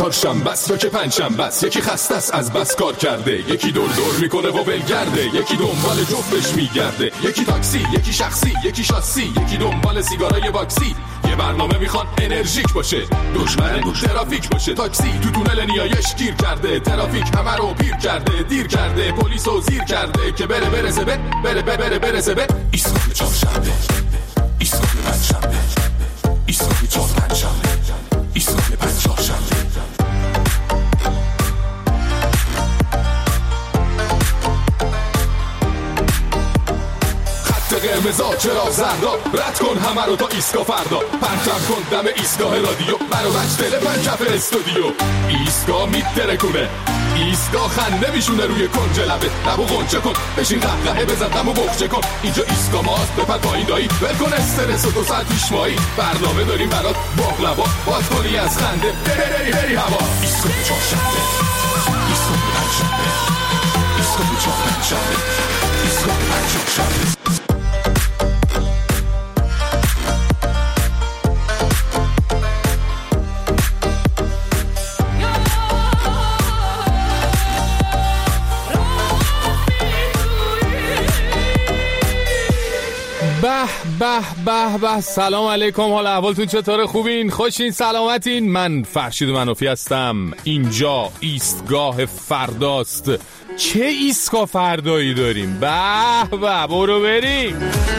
چهارشنبه است یا که پنجشنبه است، یکی خسته است از بس کار کرده، یکی دور دور میکنه و ولگرده، یکی دنبال جفتش میگرده، یکی تاکسی، یکی شخصی، یکی شاسی، یکی دنبال سیگارای باکسی. یه برنامه میخوان انرژیک باشه، دشمن ترافیک باشه. تاکسی تو تونل نیایش گیر کرده، ترافیک همه رو پیر کرده، دیر کرده، پلیسو زیر کرده که برسه به ایستگاه چهارشنبه، ایستگاه پنجشنبه، ایستگاه چهارشنبه، ایستگاه پنجشنبه. قرمزا چرا زردا، رد کن همه رو تا ایستگاه فردا، پرچم کن دم ایستگاه رادیو، منو مجدل پنجف استودیو. ایستگاه میترکونه، ایستگاه خنده میشونه روی کنج لبه، لبو غنچه کن، بشین قهقهه بزن دمو بخچه کن. اینجا ایستگاه ماست، بپر پایین دایی، ول کن استرس و 2 ساعت پیش مایی، برنامه داریم برات باقلوا، باز کنی از خنده بری هوا. ایستگاه چهارشنبه، ایستگاه پنجشنبه، ایستگاه چهارشنبه، ایستگاه پنجشنبه. به سلام علیکم، حال احوالتون چطوره؟ خوبین؟ خوشین؟ سلامتین؟ من فرشید منوفی هستم. اینجا ایستگاه فرداست. چه ایستگاه فردایی داریم؟ به برو بریم.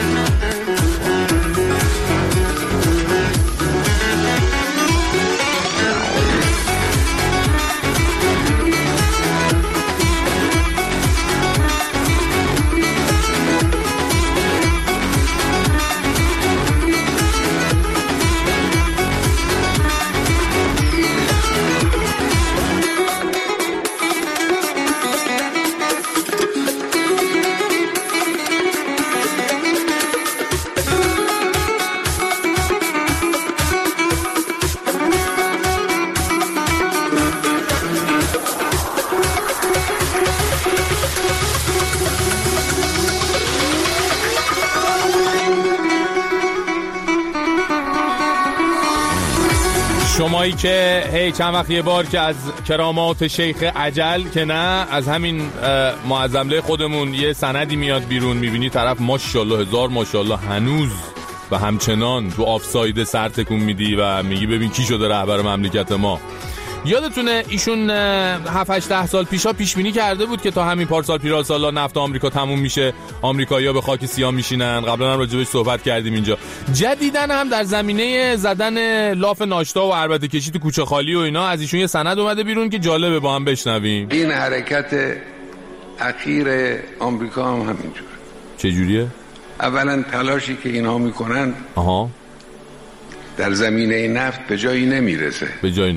شمایی که هی چند وقت یه بار که از کرامات شیخ عجل که نه از همین معظمله خودمون یه سندی میاد بیرون، میبینی طرف ماشاءالله هزار ماشاءالله هنوز و همچنان تو آفساید سر تکون میدی و میگی ببین کی شده رهبر مملکت ما. یادتونه ایشون 7-8 سال پیشا پیش بینی کرده بود که تا همین پارسال پیراسالا نفت آمریکا تموم میشه، آمریکایی‌ها به خاک سیاه میشینن. قبلا هم راجبش صحبت کردیم اینجا. جدیدن هم در زمینه زدن لاف ناشتا و عربده کشی تو کوچه خالی و اینا از ایشون یه سند اومده بیرون که جالبه با هم بشنویم. این حرکت اخیر آمریکا هم همینجور. چه جوریه؟ اولا تلاشی که اینها میکنن در زمینه نفت به جایی نمیرسه.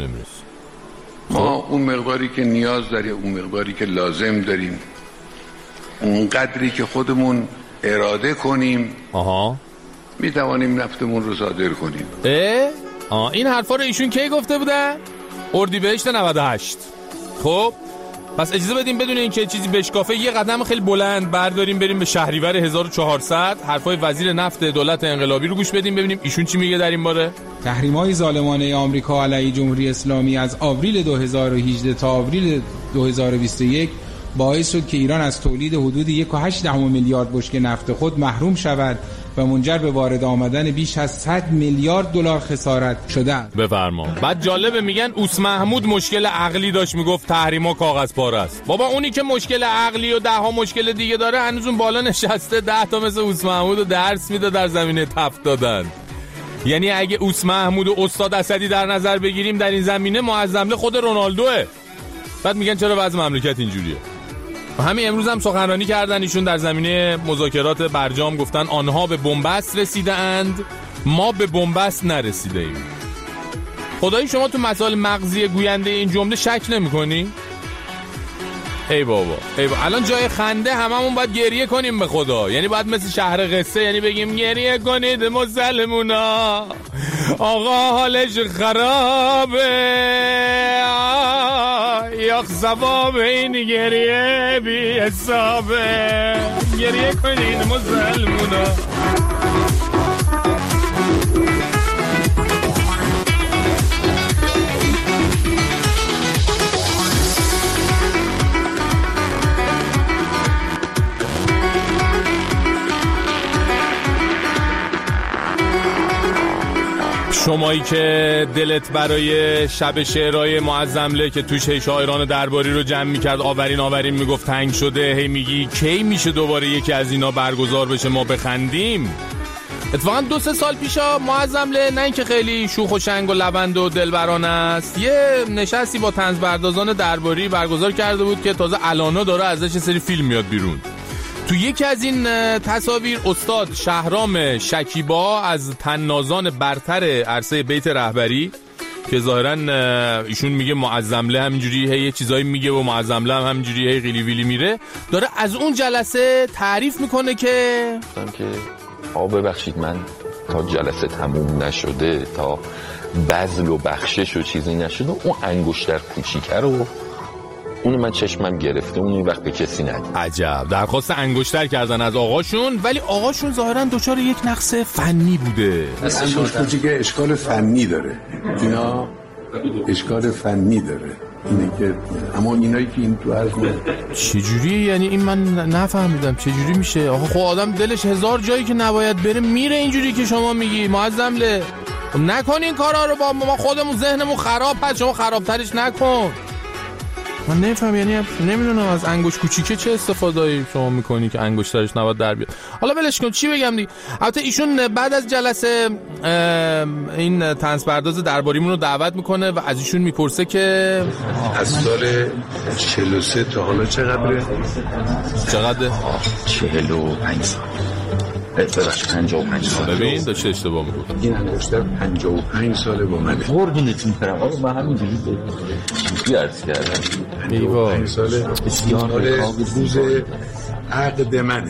ما اون مقداری که نیاز داریم، اون مقداری که لازم داریم، اون قدری که خودمون اراده کنیم میتوانیم نفتمون رو صادر کنیم. این حرفا رو ایشون کی گفته بودن؟ اردیبهشت 98. خب پس اجازه بدیم بدون اینکه چیزی بشکافه یه قدم خیلی بلند برداریم بریم به شهریور 1400 حرفای وزیر نفت دولت انقلابی رو گوش بدیم ببینیم ایشون چی میگه در این باره. تحریم‌های ظالمانه آمریکا علیه جمهوری اسلامی از آوریل 2018 تا آوریل 2021 باعث شد که ایران از تولید حدود 1.8 میلیارد بشکه نفت خود محروم شود و منجر به وارد آمدن بیش از 100 میلیارد دلار خسارت شده است. بفرما. بعد جالبه میگن اوس محمود مشکل عقلی داشت، میگفت تحریما کاغذ پاره است. بابا اونی که مشکل عقلی و 10 مشکل دیگه داره هنوز اون بالا نشسته 10 تا مثل اوس محمود رو درس میده در زمینه تفت دادن. یعنی اگه اوس محمود و استاد اسدی در نظر بگیریم در این زمینه معظمله خود رونالدوه. بعد میگن چرا وضع مملکت اینجوریه. همین امروز هم سخنرانی کردن ایشون در زمینه مذاکرات برجام، گفتن آنها به بنبست رسیده اند، ما به بنبست نرسیده ایم. خدایی شما تو مسائل مغزی گوینده این جمله شک نمی کنی؟ ای بابا الان جای خنده هممون باید گریه کنیم به خدا. یعنی باید مثل شهر قصه یعنی بگیم گریه کنید مسلمونا آقا حالش خرابه یا ثواب این گریه بی حسابه، گریه کنید مسلمونا. شمایی که دلت برای شب شعرهای معظمله که توش شاعران درباری رو جمع میکرد آورین میگفت تنگ شده، هی میگی کی میشه دوباره یکی از اینا برگزار بشه ما بخندیم. اتفاقا 2-3 سال پیشا معظمله نه اینکه خیلی شوخ و شنگ و لبند و دلبرانه است، یه نشستی با طنزپردازان درباری برگزار کرده بود که تازه الانا داره ازش یه سری فیلم میاد بیرون. تو یکی از این تصاویر استاد شهرام شکیبا از طنازان برتر عرصه بیت رهبری که ظاهرا ایشون میگه معظمله همینجوری هی یه چیزایی میگه و معظمله هم همینجوری هی غیلی ویلی میره، داره از اون جلسه تعریف میکنه که ببخشید من تا جلسه تموم نشده، تا بذل و بخشش و چیزی نشده، اون انگشتر کوچیکه رو اون من چشمم گرفته، اون وقت به کسی ندید. عجب، درخواست انگشتر کردن از آقاشون، ولی آقاشون ظاهرا دچار یک نقص فنی بوده. انگشت کوچیکه اشکال فنی داره، اینا اشکال فنی داره، اینه که اما اینایی که این تو عرض چجوری؟ یعنی این من نفهمیدم چجوری میشه؟ آخه خب آدم دلش هزار جایی که نباید بره میره اینجوری که شما میگی معظمله. نکن این کارا رو، با ما خودمون ذهنمون خراب هست، شما خرابترش نکن. من نمیفهم، یعنی نمیدونم از انگشت کوچیکه چه استفاده‌ای شما میکنی که انگشترش نباید در بیاد. حالا ولش کن، چی بگم دیگه. البته ایشون بعد از جلسه این طنزپرداز درباریمون رو دعوت میکنه و از ایشون میپرسه که از سال 43 تا حالا چقدره؟ 45 سال. 55 سال. ببین داشته اشتباه میگفت. این انگشتر 55 ساله با منه. قربونتون برم. آقا من همینجوری عرض کردم. ایوا 55 ساله. روز عقد منه.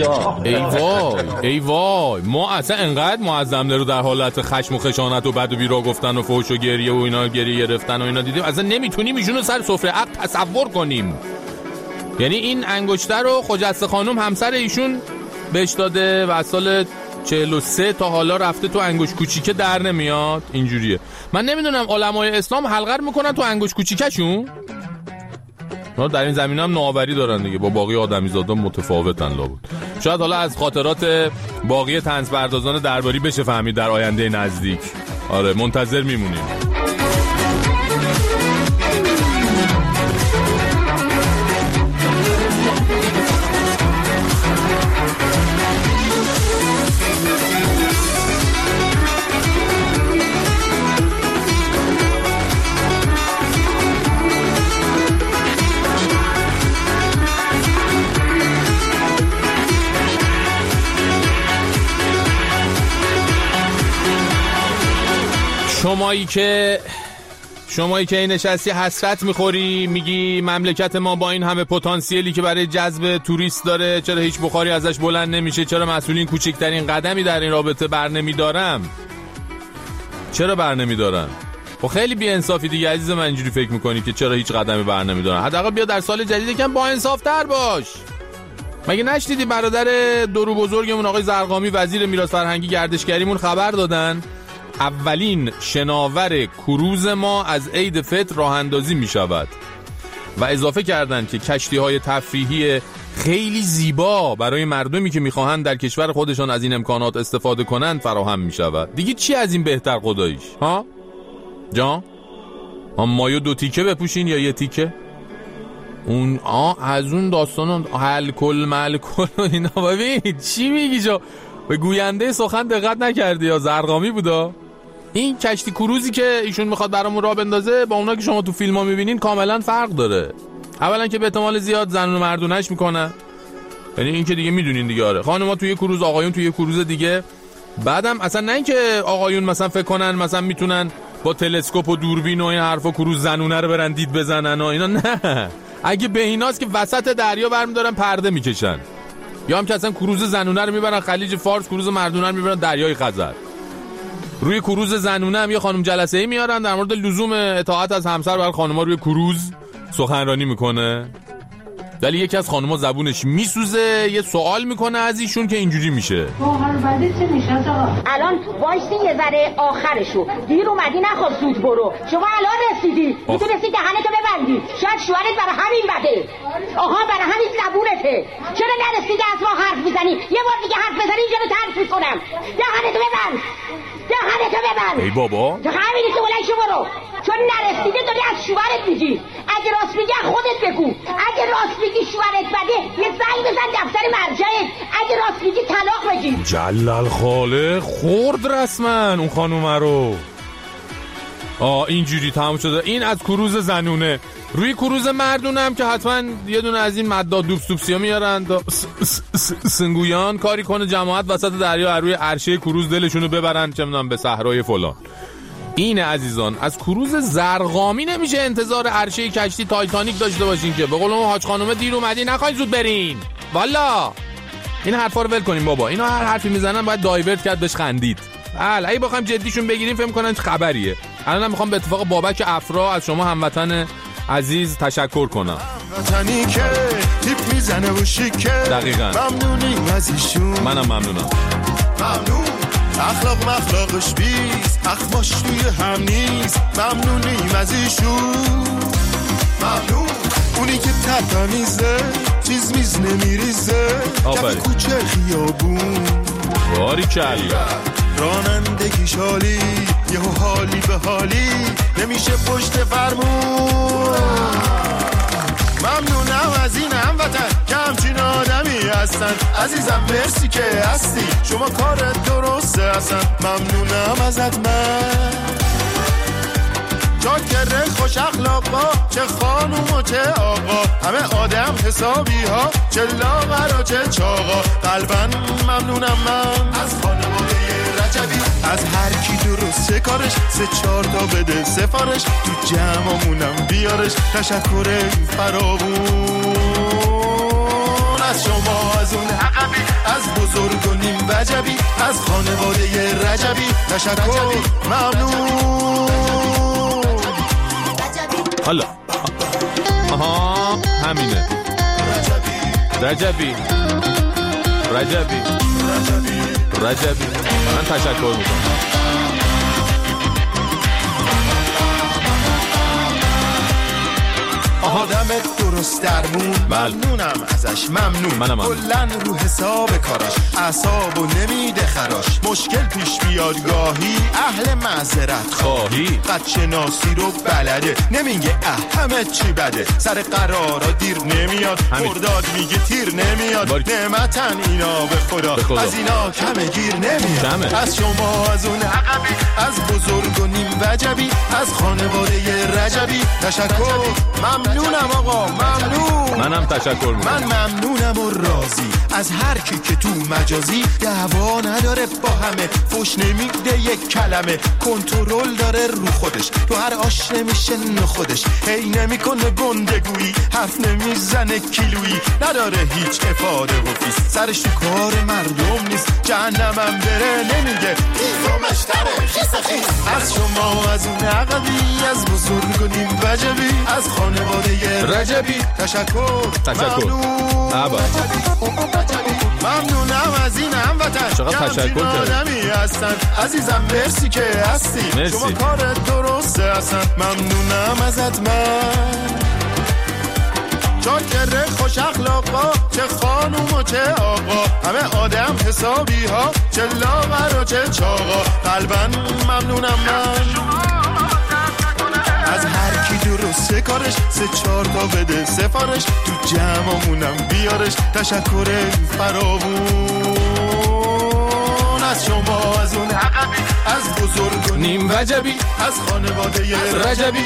ای وای ما اصلا انقدر معظمله رو در حالت خشم و خشانت و بد و بیرا گفتن و فحش و گریه و اینا گریه گرفتن و اینا دیدیم، اصلا نمیتونیم ایشونو سر سفره عقد تصور کنیم. یعنی این انگشتر رو خجسته خانم همسر ایشون بهش داده و از سال 43 تا حالا رفته تو انگشت کوچیکه در نمیاد. اینجوریه. من نمیدونم علمای اسلام حلقه میکنن تو انگشت کوچیکشون؟ در این زمینه هم نوآوری دارن دیگه، با باقی آدمیزادا متفاوتن لابد. شاید حالا از خاطرات باقی طنزپردازان درباری بشه فهمید در آینده نزدیک. آره منتظر میمونیم. شمایی که این نشستی حسرت میخوری، میگی مملکت ما با این همه پتانسیلی که برای جذب توریست داره چرا هیچ بخاری ازش بلند نمیشه، چرا مسئولین کوچکترین قدمی در این رابطه چرا بر نمیدارن؟ خب خیلی بی انصافی دیگه عزیز من اینجوری فکر میکنی که چرا هیچ قدمی بر نمیدارن. حداقل بیا در سال جدید یکم با انصاف تر باش. مگه نشنیدی برادر درو بزرگمون آقای زرقامی وزیر میراث فرهنگی گردشگریمون خبر دادن اولین شناور کروز ما از عید فطر راه اندازی می شود و اضافه کردن که کشتی‌های تفریحی خیلی زیبا برای مردمی که می‌خواهند در کشور خودشان از این امکانات استفاده کنند فراهم می شود. دیگه چی از این بهتر خداییش؟ ها؟ جان؟ مایو 2 تیکه بپوشین یا 1 تیکه؟ اون از اون داستان الکل مالکل و اینا. ببین چی میگی جو؟ به گوینده سخن دقت نکردی یا زرقامی بودا؟ این کشتی کروزی که ایشون میخواد برامون راه بندازه با اونا که شما تو فیلم‌ها میبینین کاملا فرق داره. اولا که به احتمال زیاد زن و مردونش میکنن، یعنی این که دیگه میدونین دیگه. آره خانم‌ها توی کروز، آقایون توی کروز دیگه. بعدم اصلا نه اینکه آقایون مثلا فکر کنن مثلا میتونن با تلسکوپ و دوربین و این حرفا کروز زنونه رو برن دید بزنن و اینا، نه. اگه به ایناست که وسط دریا برمی‌دارن پرده میکشن، یا هم که اصلا کروز زنونه رو میبرن خلیج فارس، کروز مردونه رو میبرن دریای خزر. روی کروز زنونه هم یه خانم جلسه‌ای میارن در مورد لزوم اطاعت از همسر برای خانم‌ها روی کروز سخنرانی میکنه. ولی یکی از خانم‌ها زبونش میسوزه، یه سوال میکنه از ایشون که اینجوری میشه. الان وایسی یه ذره آخرشو. دیر اومدی نخواب زود برو. شما الان رسیدی. میتونستی دهنتو ببندی. شاید شوهرت برای همین بده. آها برای همین زبونته. چرا نرسیدی از ما حرف میزنی؟ یه بار دیگه حرف بزنی اینجا رو ترک میکنم. دهنتو ببند. دهنتو ببند. ای بابا تو همینی که بلند شو برو، چون نرسیده داری از شوهرت میگی. اگه راست میگی خودت بگو، اگه راست میگی شوهرت بده یه زنگ بزن دفتر مرجعت، اگه راست میگی طلاق بگیر. جلال خاله خورد رسما اون خانومه رو. اینجوری تمام شده. این از کروز زنونه. روی کروز مردونه هم که حتما یه دونه از این مداد دوبسوبسیا میارن تا سنگویان کاری کنه جماعت وسط دریا روی عرشه کروز دلشونو ببرن چه میدونم به صحرای فلان. این عزیزان از کروز زرقامی نمیشه انتظار عرشه کشتی تایتانیک داشته باشین که به قول اون حاج خانومه دیر اومدی نخواین زود برین. والا این حرفا رو ول کنیم بابا. اینا هر حرفی میزنن باید دایورت کرد بهش خندید. اگه بخوام جدیشون بگیریم فکر می‌کنن چه خبریه. الانم میخوام به اتفاق بابک افرا از شما هموطن عزیز تشکر کنم. هموطنی که تیپ میزنه و شیکه. دقیقاً ممنونیم از ایشون. منم ممنونم. ممنون اخلاق مخلاقش بیست، اخماش توی هم نیست. ممنونیم از ایشون. ممنون اونی که تمیزه چیز میز نمیریزه. کف کوچه خیابون باری کلا رانندگی شالی یهو حالی به حالی نمیشه پشت فرمون. ممنونم از این هموطن که همچین آدمی هستن. عزیزم مرسی که هستی شما کارت درسته هستن. ممنونم ازت من جاکره خوش اخلاقا چه خانوم و چه آقا همه آدم حسابی ها چه لاغر و چه چاقا. قلباً ممنونم من از خانواده رجبی از هر کی درسته کارش 3-4 تا بده سفارش تو جمعمونم بیارش. تشکر فراوون از شما از اون عقبی از بزرگ و نیم وجبی از خانواده رجبی. تشکر ممنون. حالا همینه رجبی من تشکر میکنم. آدم درست درمون ممنونم ازش. ممنون کلن رو حساب کاراش اعصابو نمیده خراش. مشکل پیش بیاد گاهی اهل معذرت خواهی قد شناسی رو بلده نمیگه همه چی بده. سر قرارا دیر نمیاد مرداد میگه تیر نمیاد. نعمتن اینا به خدا از اینا کمه گیر نمیاد. از شما از اون عقبی از بزرگ و نیم وجبی از خانواده رجبی تشکر ممنونم آقا ممنون. منم تشکر میکنم. من ممنونم و راضی از هر کی که تو مجازی دعوا نداره با همه فوش نمیده یک کلمه کنترل داره رو خودش تو هر آش نمیشه خودش هی نمیکنه گندگویی حرف نمیزنه کیلویی نداره هیچ افاده و فیس سرش تو کار مردم نیست جهنمم بره نمیگه ایفامش تره خیس خیس. از شما از اون عقبی از بزرگ و نیم وجبی از خانواده رجبی تشکر ممنونم از این هموطن چقدر تشکر آدمی هستن. عزیزم مرسی که هستی شما کارت درسته هستن. ممنونم ازت من جاکره خوش اخلاقا چه خانوم و چه آقا همه آدم حسابی ها چه لاغر و چه چاقا. قلباً ممنونم من از هر کی درسته کارش 3-4 تا بده سفارش تو جمعمونم بیارش. تشکر فراوون از شما از اون عقبی از بزرگ و نیم وجبی از خانواده رجبی.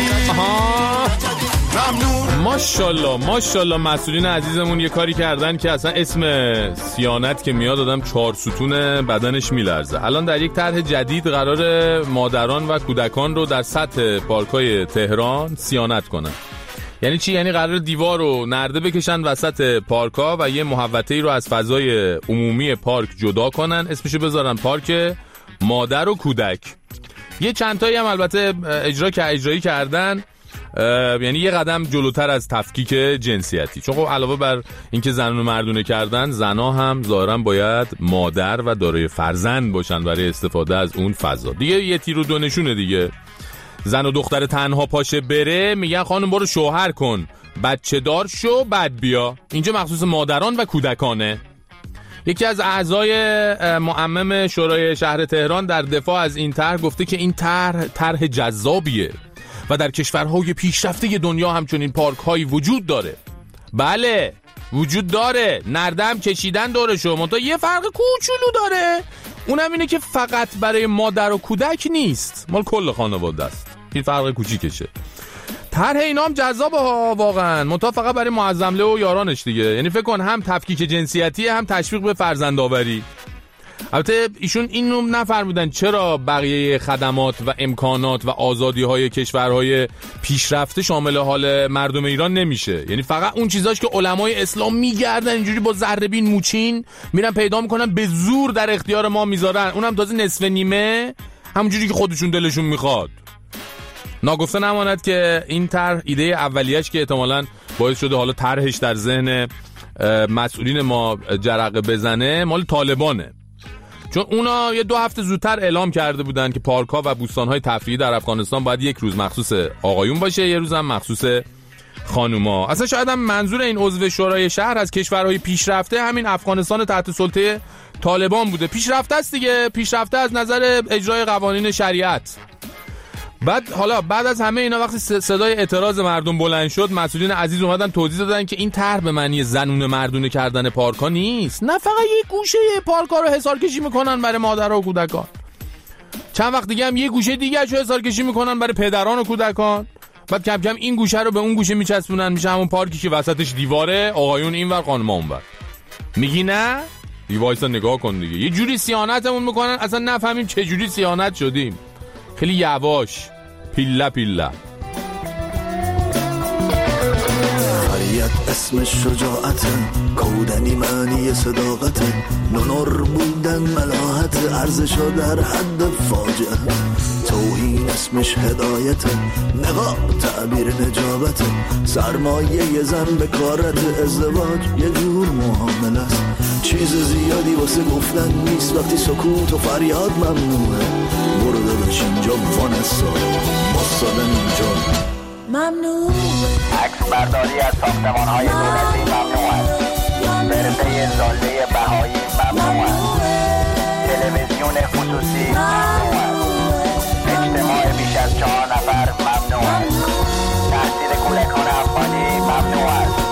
ممنون. ماشاءالله مسئولین عزیزمون یه کاری کردن که اصلا اسم صیانت که میاد آدم 4 ستون بدنش میلرزه. الان در یک طرح جدید قرار مادران و کودکان رو در سطح پارک‌های تهران صیانت کنن. یعنی چی؟ یعنی قرار دیوار رو نرده بکشن وسط پارک‌ها و یه محوطه‌ای رو از فضای عمومی پارک جدا کنن، اسمشو بذارن پارک مادر و کودک. یه چند تایی هم البته اجرایی کردن، یعنی یه قدم جلوتر از تفکیک جنسیتی، چون خب علاوه بر اینکه زن و مردونه کردن، زنا هم ظاهرا باید مادر و دارای فرزند باشن برای استفاده از اون فضا. دیگه یه تیر و دو نشونه دیگه. زن و دختر تنها پاشه بره میگن خانم برو شوهر کن، بچه دار شو بعد بیا. اینجا مخصوص مادران و کودکانه. یکی از اعضای معمم شورای شهر تهران در دفاع از این طرح گفته که این طرح جذابیه و در کشورهای پیشرفته دنیا همچنین پارک‌هایی وجود داره. بله وجود داره، نردم کشیدن دورشو، منتها یه فرق کوچولو داره، اونم اینه که فقط برای مادر و کودک نیست، مال کل خانواده است. این فرق کوچیکشه. طرح اینا هم جذابه ها واقعا، منتها فقط برای معظمله و یارانش دیگه. یعنی فکر کن هم تفکیک جنسیتی هم تشویق به فرزندآوری. البته ایشون اینو نفرمودن چرا بقیه خدمات و امکانات و آزادی‌های کشورهای پیشرفته شامل حال مردم ایران نمیشه. یعنی فقط اون چیزاش که علمای اسلام میگردن اینجوری با ذره‌بین موچین میرن پیدا میکنن به زور در اختیار ما میذارن، اونم تازه نصف نیمه، همونجوری که خودشون دلشون میخواد. ناگفته نماند که این طرح ایده اولیه‌اش که احتمالاً باعث شده حالا طرحش در ذهن مسئولین ما جرقه بزنه مال طالبانه، چون اونا یه 2 هفته زودتر اعلام کرده بودن که پارک‌ها و بوستان‌های تفریحی در افغانستان باید یک روز مخصوص آقایون باشه، یه روز هم مخصوص خانوما. اصلا شاید هم منظور این عضو شورای شهر از کشورهای پیشرفته همین افغانستان تحت سلطه طالبان بوده. پیشرفته است دیگه، پیشرفته از نظر اجرای قوانین شریعت. بعد از همه اینا وقتی صدای اعتراض مردم بلند شد، مسئولین عزیز اومدن توضیح دادن که این طرح به معنی زنونه مردونه کردن پارک‌ها نیست، نه فقط یک گوشه پارک‌ها رو حصار کشی میکنن برای مادرها و کودکان، چند وقت دیگه هم یه گوشه دیگه رو حصار کشی میکنن برای پدران و کودکان، بعد کم کم این گوشه رو به اون گوشه میچسبونن، میشه همون پارکی که وسطش دیواره، آقایون اینور خانم‌ها اونور. میگی نه؟ وایسا نگاه کن دیگه، یه جوری صیانتمون میکنن اصلا نفهمیم چه جوری صیانت شدیم. خیلی یواش، پیله پیله. خریت اسم شجاعت، کودنی معنی صداقت، نونر بودن ملاحت، ارزشا در حد فاجعه، توهین اسمش هدایت، نقاب تعبیر نجابت، سرمایه زن به کارت، ازدواج یه جور معامله است، چیز زیادی واسه گفتن نیست، وقتی سکوت و فریاد ممنوعه، برو داداش اینجا وانسا مصادم اینجا ممنوع. عکس برداری از ساختمان‌های دولتی ممنوع است. برده زاله بهایی ممنوع است. تلویزیون خصوصی ممنوع است. اجتماع بیش از 4 نفر ممنوع است. تحصیل کودکان افغانی ممنوع است.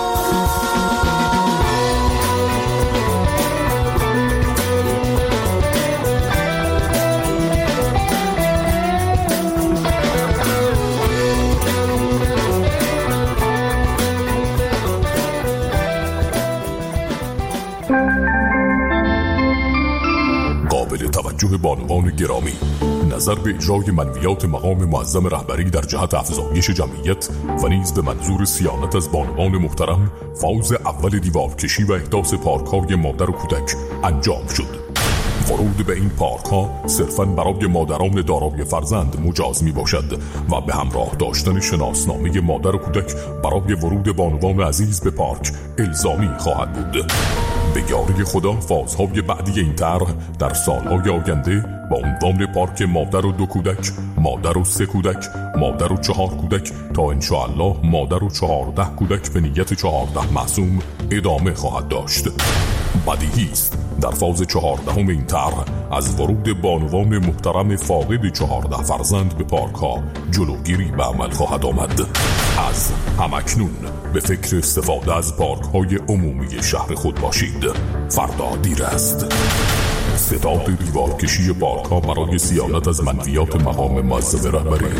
توجه بانوان گرامی، نظر به اجرای منویات مقام معظم رهبری در جهت افزایش جمعیت و نیز به منظور صیانت از بانوان محترم، فاز اول دیوارکشی و احداث پارک‌های مادر و کودک انجام شد. ورود به این پارک‌ها صرفاً برای مادران دارای فرزند مجاز می باشد و به همراه داشتن شناسنامه مادر و کودک برای ورود بانوان عزیز به پارک الزامی خواهد بود. به یاری خدا فازهای بعدی این طرح در سالهای آینده با عنوان پارک مادر و 2 کودک، مادر و 3 کودک، مادر و 4 کودک تا انشاءالله مادر و 14 کودک به نیت 14 معصوم ادامه خواهد داشت. بدیهی است در فاز 14 این طرح از ورود بانوان محترم فاقد 14 فرزند به پارک ها جلوگیری به عمل خواهد آمد. از همکنون به فکر استفاده از پارک های عمومی شهر خود باشید، فردا دیر است. ستاد دیوارکشی پارک ها برای صیانت از منویات مقام معظم رهبری.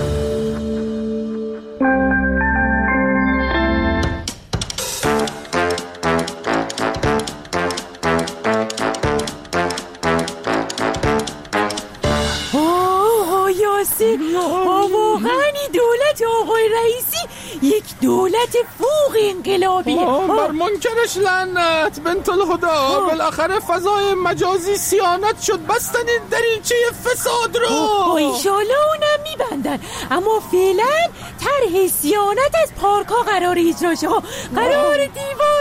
واقعا این دولت آقای رئیسی یک دولت فوق انقلابی. بر منکرش لعنت بنت الهدا. بالاخره فضای مجازی صیانت شد، بستن این دریچه فساد رو. ایشالا اونم میبندن، اما فعلا طرح صیانت از پارک ها قرار اجرا شه. قرار دیوار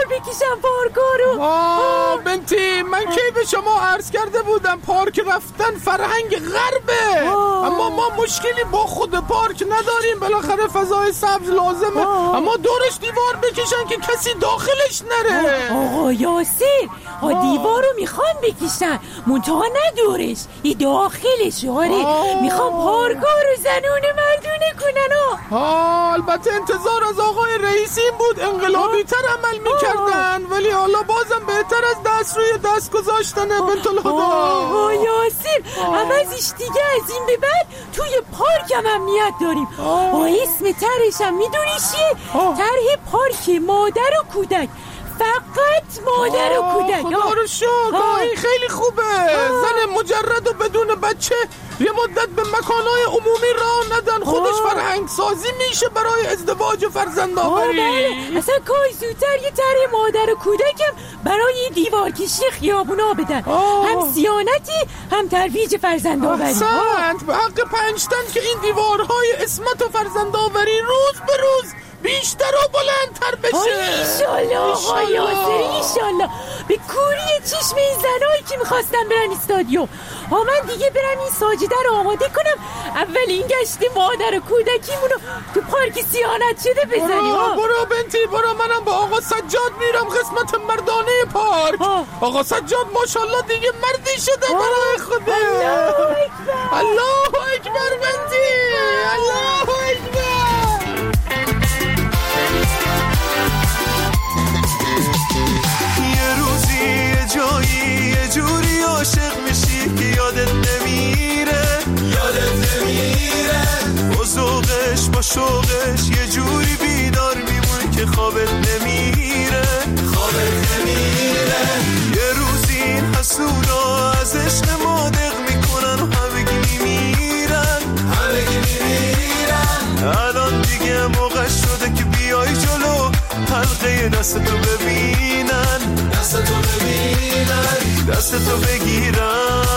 بکشم پارکارو. بنتی من کی به شما عرض کرده بودم پارک رفتن فرهنگ غربه. اما ما مشکلی با خود پارک نداریم، بالاخره فضای سبز لازمه. اما دورش دیوار بکشن که کسی داخلش نره. آقا یاسر دیوار رو میخوان بکشن منتها نه دورش، ای داخلش. میخوان پارکا رو زنونه مردونه کنن. البته انتظار از آقای رئیسی بود انقلابی تر عمل میکردن، ولی حالا بازم بهتر از دست روی دست گذاشتنه. بنت الهدا یاسر عوضش دیگه از این به بعد توی پارک هم امنیت داریم. اسم طرحش هم میدونی چیه؟ طرح پارک مادر و کودک، فقط مادر و کودک. خدا رو شکر این خیلی خوبه. زن مجرد و بدون بچه یه مدت به مکانهای عمومی راه ندن، خودش فرهنگ سازی میشه برای ازدواج و فرزندآوری. اصلا کاش زودتر یه طرح مادر و کودکم برای دیوار کشی خیابونا بدن. هم صیانتی هم ترویج فرزندآوری. احسنت به حق 5 تن که این دیوارهای عصمت و فرزندآوری روز به روز بیشتر و بلندتر بشه. ایشالله آقا یاسر، ایشالله. به کوری چشم این زنایی که میخواستن برن استادیوم. من دیگه برم این ساجده رو آماده کنم، اولین گشت مادر و کودکیمونو تو پارک صیانت شده بزنیم. برو بنتی برو، منم با آقا سجاد میرم قسمت مردانه پارک. آقا سجاد ماشاءالله دیگه مردی شده برای خودش. الله اکبر بنتی، الله اکبر. جایی یه جوری عاشق میشی که یادت نمیره با ذوقش با شوقش یه جوری بیدار میمونی که خوابت نمیره. یه روزی این حسودا از عشق ما دق میکنن و همگی میمیرن. الان دیگه موقع شده که بیای جلو حلقه دستتو ببینن، دستتو بگیرم.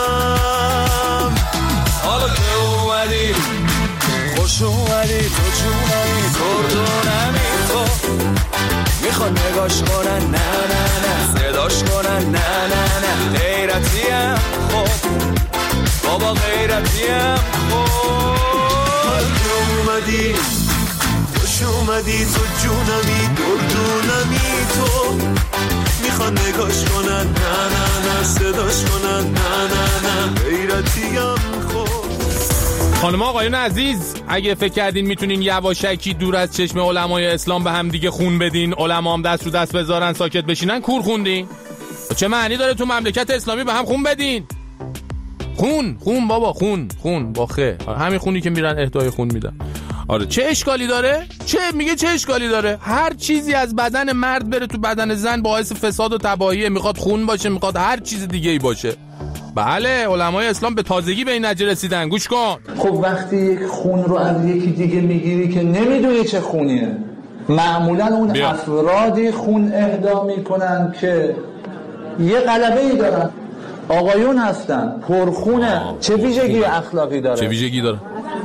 حالا که اومدی خوش اومدی، تو جونمی کردونمی، تو میخوان نگاش کنن نه صداش کنن نه غیرتیم خب بابا غیرتیم خب. حالا که اومدی خوش اومدی، تو جونمی کردونمی، تو میخوان نگاش کنن نه صداش کنن نه غیرتیم خب. خانم آقایون عزیز، اگه فکر کردین میتونین یواشکی دور از چشم علمای اسلام به هم دیگه خون بدین، علما هم دست رو دست بذارن ساکت بشینن، کور خوندین. چه معنی داره تو مملکت اسلامی به هم خون بدین؟ خون بابا، خون با خه، همین خونی که میرن اهدای خون میدن. چه اشکالی داره؟ چه اشکالی داره؟ هر چیزی از بدن مرد بره تو بدن زن باعث فساد و تباهیه. میخواد خون باشه، میخواد هر چیز دیگه ای باشه. بله علمای اسلام به تازگی به این نتیجه رسیدن. گوش کن. خب وقتی یک خون رو از یکی دیگه میگیری که نمیدونی چه خونیه، معمولا اون افرادی خون اهدا میکنن که یه غلبه‌ای دارن، آقایون هستن، پرخونه. چه ویژگی اخلاقی داره؟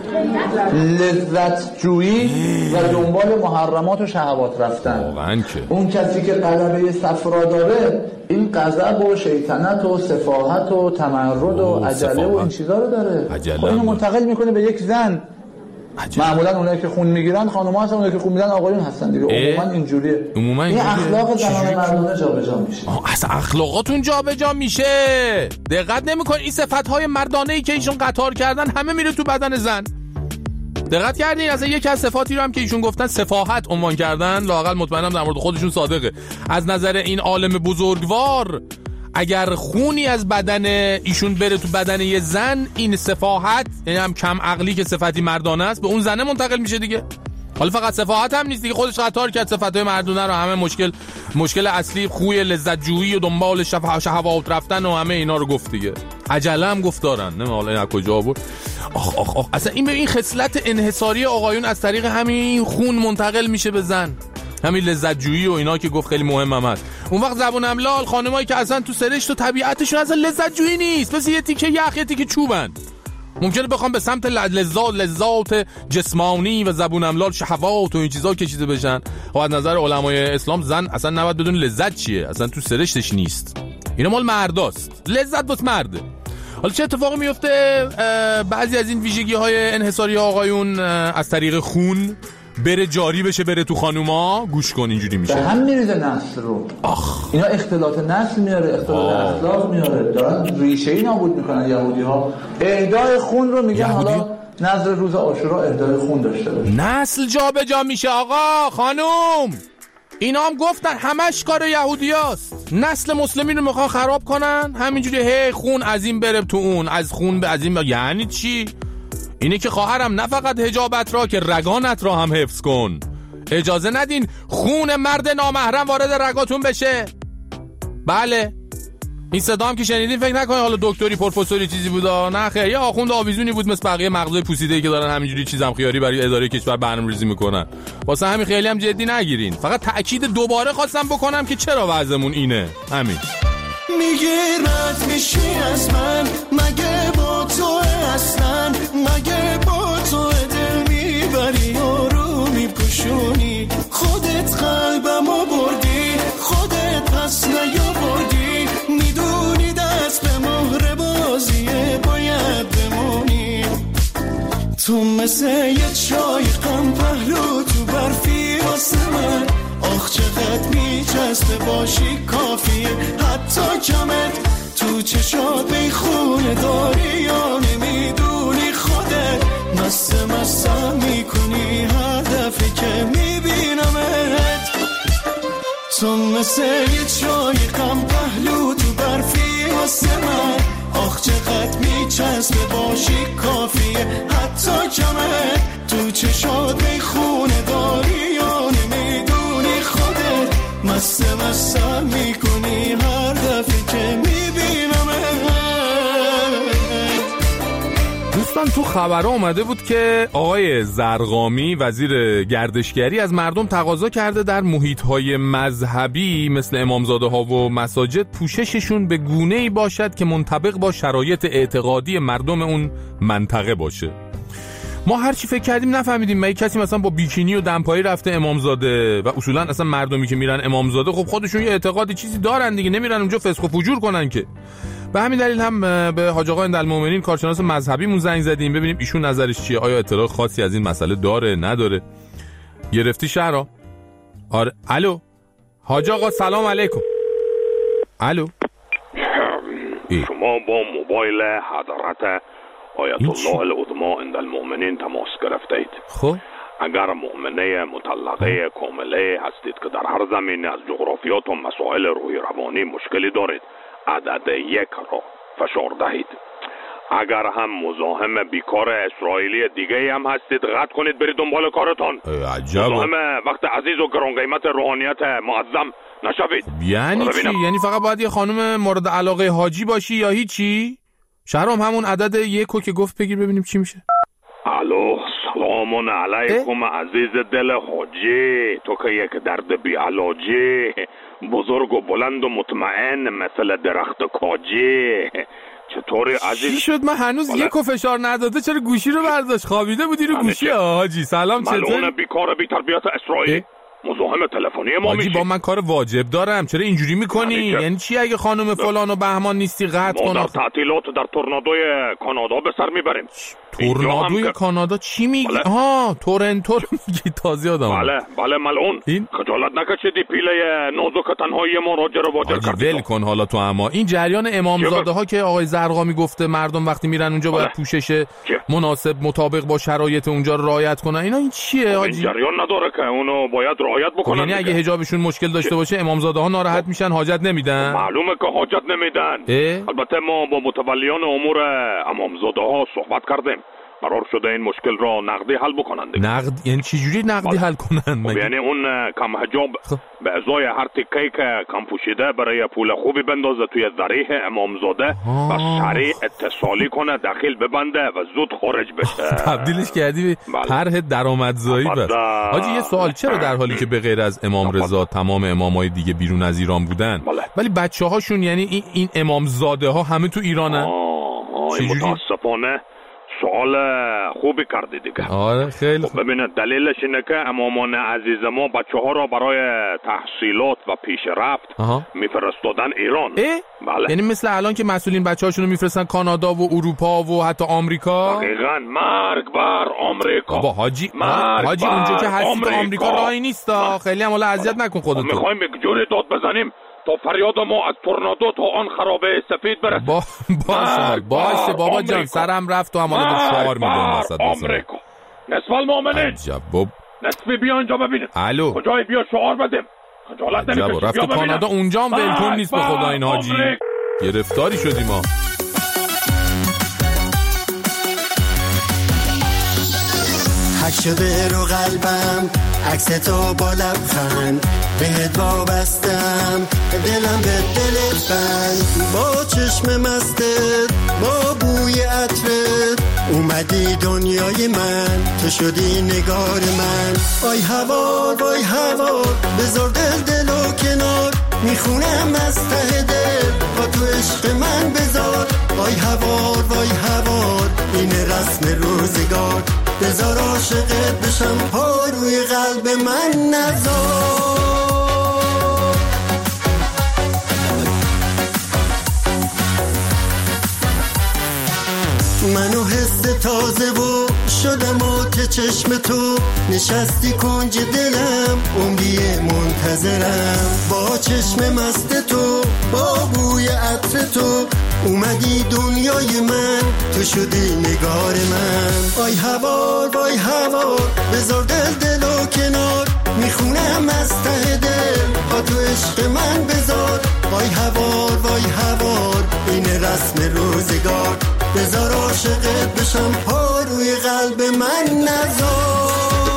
لذت جویی و دنبال محرمات و شهوات رفتن. اون کسی که غلبه صفرا داره این غضب و شیطنت و سفاهت و تمرد و عجله و این چیزا رو داره. اینو منتقل میکنه به یک زن. معمولا اونایی که خون میگیرن خانم‌ها هستن، اونایی که خون میدن آقایون هستن دیگه. عموما اینجوریه. این اخلاق زنان مردانه جابجا میشه. اصلا اخلاقاتون جابجا میشه. دقت نمی‌کنی این صفت‌های مردانه‌ای که ایشون قطار کردن همه میره تو بدن زن. دقت کردین؟ اصلا یکی از صفاتی رو هم که ایشون گفتن سفاهت عنوان کردن، لااقل مطمئنم در مورد خودشون صادقه. از نظر این عالم بزرگوار اگر خونی از بدن ایشون بره تو بدن یه زن، این سفاهت، یعنی هم کم عقلی که صفتی مردانه است، به اون زنه منتقل میشه دیگه. حالا فقط سفاهت هم نیست دیگه، خودش قطار کرد صفتهای مردانه رو. همه مشکل اصلی خوی لذت جویی و دنبال شهوات رفتن و همه اینا رو گفت دیگه. عجله هم گفت دارن، نه حالا از کجا بود. آخ اصلا این خصلت انحصاری آقایون از طریق همین خون منتقل میشه به زن. همین لذت جویی و اینا که گفت خیلی مهمم هست. اون وقت زبونم لال خانمایی که اصلا تو سرشت و طبیعتشون اصلا لذت جویی نیست، مثل یه تیکه یخ، یه تیکه چوبن. ممکنه بخوام به سمت لذات جسمانی و زبون املال شهوات و این چیزا کشیده بشن. خب از نظر علمای اسلام زن اصلا نباید بدون لذت چیه، اصلا تو سرشتش نیست. اینا مال مرداست، لذت واسه مرده. حالا چه اتفاقی میفته؟ بعضی از این ویژگی‌های انحصاری آقایون از طریق خون بره جاری بشه بره تو خانوما. گوش کن اینجوری میشه. به هم میریزه نسل رو. اینا اختلاط نسل میاره، اختلاط اخلاق میاره، دارن ریشه‌ای نابود میکنن یهودی‌ها. اهدای خون رو میگن حالا نظر روز عاشورا اهدای خون داشته باشه. نسل جابجا میشه آقا خانوم. اینا هم گفتن همش کار یهودیاست. نسل مسلمین رو میخوان خراب کنن، همینجوری هی خون از این بره تو اون، از خون به از این یعنی چی؟ اینه که خواهرم نه فقط حجابت را که رگانت را هم حفظ کن. اجازه ندین خون مرد نامحرم وارد رگاتون بشه. بله این صدا هم که شنیدین فکر نکنید حالا دکتری پروفسوری چیزی بودا، نه خیر، یه آخوند آویزونی بود مثل بقیه مغزای پوسیده‌ای که دارن همینجوری چیزام خیاری برای اداره کشور برنامه‌ریزی میکنن. واسه همین خیلی هم جدی نگیرین. فقط تأکید دوباره خواستم بکنم که چرا وضعمون اینه. همین. میگه رد میشی از من، مگه با تو اصلا، مگه با تو دل میبری و رو میپوشونی، خودت قلبمو بردی، خودت پس نیاوردی، میدونی دست به مهر بازیه باید بمونی، تو مثل یه چای غم پهلو تو برفی واسه من، آخ چقدر میچسبه باشی کافیه، حتی کمت تو چشات بیخونه داری یا نمیدونی خودت مستم میکنی هدفی که میبینمت، تو مثل یه چای غم پهلو تو برفی واسه من، آخ چقدر میچسبه باشی کافیه، حتی کمت تو چشات بیخونه داری یا نمیدونی خودت مستم میکنی هر دفعه که میبینم. دوستان تو خبرها اومده بود که آقای زرقامی وزیر گردشگری از مردم تقاضا کرده در محیط‌های مذهبی مثل امامزاده ها و مساجد پوشششون به گونه‌ای باشد که منطبق با شرایط اعتقادی مردم اون منطقه باشه. ما هر چی فکر کردیم نفهمیدیم. مگه کسی مثلا با بیکینی و دمپایی رفته امامزاده؟ و اصولا اصلا مردمی که میرن امامزاده خب خودشون یه اعتقادی چیزی دارن دیگه، نمیرن اونجا فسق و فجور کنن که. به همین دلیل هم به حاج آقا اندالمومنین کارشناس مذهبیمون زنگ زدیم ببینیم ایشون نظرش چیه، آیا اطلاع خاصی از این مسئله داره نداره. گرفتی شهرا؟ آره. الو حاج آقا سلام علیکم. الو شما با موبایل حضرت آیت الله العظما اندالمومنین تماس گرفته اید. خب اگر مؤمنه مطلقه کامله هستید که در هر زمینه از جغرافیات و مسائل روحی روانی مشکلی دارید عدد 1 را فشار دهید. اگر هم مزاحم بیکار اسرائیلی دیگه هم هستید قطع کنید برید دنبال کارتان. مزاحم وقت عزیز و گران قیمت روحانیت معظم نشوید. یعنی چی؟ یعنی فقط باید یه خانم مورد علاقه حاجی باشی یا هیچی؟ شهرام همون عدد 1 که گفت بگیر ببینیم چی میشه. الو سلام علیکم عزیز دل حاجی، تو که یک درد بی علاجی، بزرگ و بلند و مطمئن مثل درخت کاجی، چطوری عزیز؟ چی شد؟ من هنوز 1 فشار نداده چرا گوشی رو برداشت؟ خوابیده بودی رو گوشی حاجی. سلام چطوری؟ ملعون بیکار بی تربیت اسرائیلی مزاحم تلفنی ما میشی. با من کار واجب دارم چرا اینجوری میکنی؟ یعنی چی اگه خانم فلان و بهمان نیستی قطع کنم؟ ما در تعطیلات در تورنادوی کانادا به سر میبریم. تورنادوی کانادا چی میگی؟ آها تورنتو رو میگی. تازه آدم. بله ملعون خجالت نکشیدی پیله نازک تنهایی ما را جر و واجر کردی. ول کن حالا تو. اما این جریان امامزاده ها که آقای زرقامی گفته مردم وقتی میرن اونجا باید پوشش مناسب مطابق با شرایط اونجا رعایت کنن، اینا این چیه حاجی؟ این جریان نداره که اونو باید رعایت بکنن. یعنی اگه حجابشون مشکل داشته باشه امامزاده ها ناراحت میشن حاجت نمیدن؟ معلومه که حاجت نمیدن. البته ما با متولیان امور امامزاده ها صحبت کردیم، قرار شده این مشکل را نقدی حل بکنند. نقد یعنی چه جوری نقدی حل کنند؟ یعنی اون کم حجاب به ازای هر تکه‌ای که کم پوشیده برای پول خوبی بندازه توی ذریح امامزاده و سریع اتصالی کنه داخل ببنده و زود خارج بشه. تبدیلش کردی به طرح درآمدزایی بس. حاجی یه سوال، چرا در حالی که به غیر از امام رضا تمام امامای دیگه بیرون از ایران بودن ولی بچه‌هاشون یعنی این امامزاده ها همه تو ایرانن؟ متاسفانه سوال خوبی کردی دیگه. آره خیلی خوب. ببینید دلیلش اینه که امامان عزیز ما بچه‌ها را برای تحصیلات و پیشرفت میفرستادن ایران. بله. یعنی مثل الان که مسئولین بچه‌هاشون رو میفرستن کانادا و اروپا و حتی آمریکا. دقیقاً. مرگ بر آمریکا. بابا حاجی اونجا که هستی به آمریکا راهی نیستا. خیلی هم حالا اذیت نکن خودت. میخوایم یک جوری داد بزنیم تا فریاد ما از تورنادو تا آن خرابه سفید برسه. باشه بابا جان سرم رفت و همانه دو شعار میدون وسط آمریکا. نصف المؤمنین. عجب باب. نصفی بیا اینجا ببینیم. الو. کجای بیا شعار بدیم. خجالت نمیکشی. رفت کانادا اونجا هم ولکن نیست به خدا این حاجی. گرفتاری شدیم ما. حک شده رو قلبم عکس تو با لبخند بهت وابستم دلم به دلت بند با چشم مستت با بوی عطرت اومدی دنیای من تو شدی نگار من آی هوا وای هوا بذار دل و کنار میخونم از ته دل با تو عشق من بذار وای هوار وای هوار این رسم روزگار بذار عاشقت بشم پا روی قلب من نذار منو حس تازه و شدم آت چشم تو نشستی کنج دلم عمری منتظرم با چشم مست تو با بوی عطر تو اومدی دنیای من تو شدی نگار من آی هوار وای هوار بذار دل و کنار میخونم از ته دل با تو عشق من بذار وای هوار وای هوار این رسم روزگار بذار عاشقت بشم پا روی قلب من نذار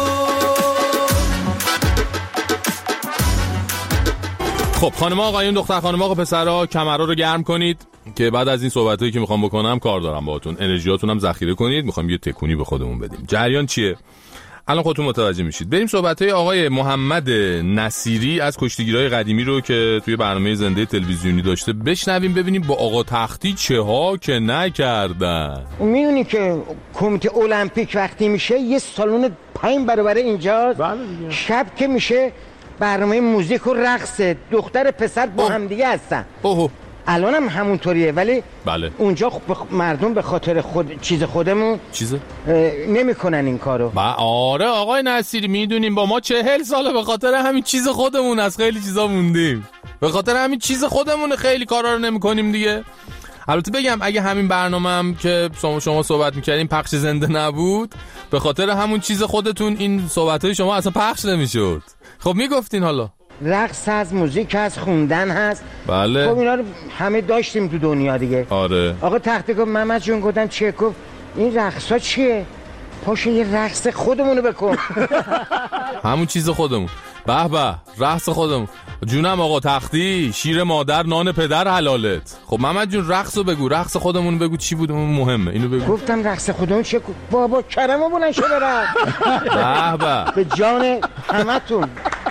خب خانم آقایون دختر خانم آقا پسرها کمرها رو گرم کنید که بعد از این صحبتایی که میخوام بکنم کار دارم باهاتون. انرژیاتون هم ذخیره کنید، میخوام یه تکونی به خودمون بدیم. جریان چیه؟ الان خودتون متوجه میشید. بریم صحبتای آقای محمد نصیری از کشتیگیرای قدیمی رو که توی برنامه زنده تلویزیونی داشته بشنویم ببینیم با آقا تختی چه ها که نکردن. میدونی که کمیته المپیک وقتی میشه یه سالن 5 برابر اینجاست. شب که میشه برنامه موزیک و رقص دختر پسر با هم دیگه هستن. الان هم همونطوریه ولی بله. اونجا مردم به خاطر چیز خودمون نمیکنن این کارو. آره آقای نصیری میدونیم با ما 40 ساله به خاطر همین چیز خودمون از خیلی چیزا موندیم. به خاطر همین چیز خودمون خیلی کارا رو نمیکنیم دیگه. البته بگم اگه همین برنامه‌ام که شما صحبت می‌کردین پخش زنده نبود به خاطر همون چیز خودتون این صحبت‌های شما اصلا پخش نمی‌شد. خب میگفتین حالا رقص هست، موزیک هست، خوندن هست. بله. خب اینا رو همه داشتیم تو دنیا دیگه. آره. آقا تختی گفت محمد جون گفتم چیه؟ گفت این رقصا چیه؟ پاشو یه رقص خودمونو بکن. همون چیز خودمون. به به رقص خودمون. جونم آقا تختی شیر مادر نان پدر حلالت. خب محمد جون رقصو بگو، رقص خودمون بگو چی بود اون مهمه اینو بگو. گفتم رقص خودمون چیه؟ بابا کرمو بلند شو برم. به به جان همتون.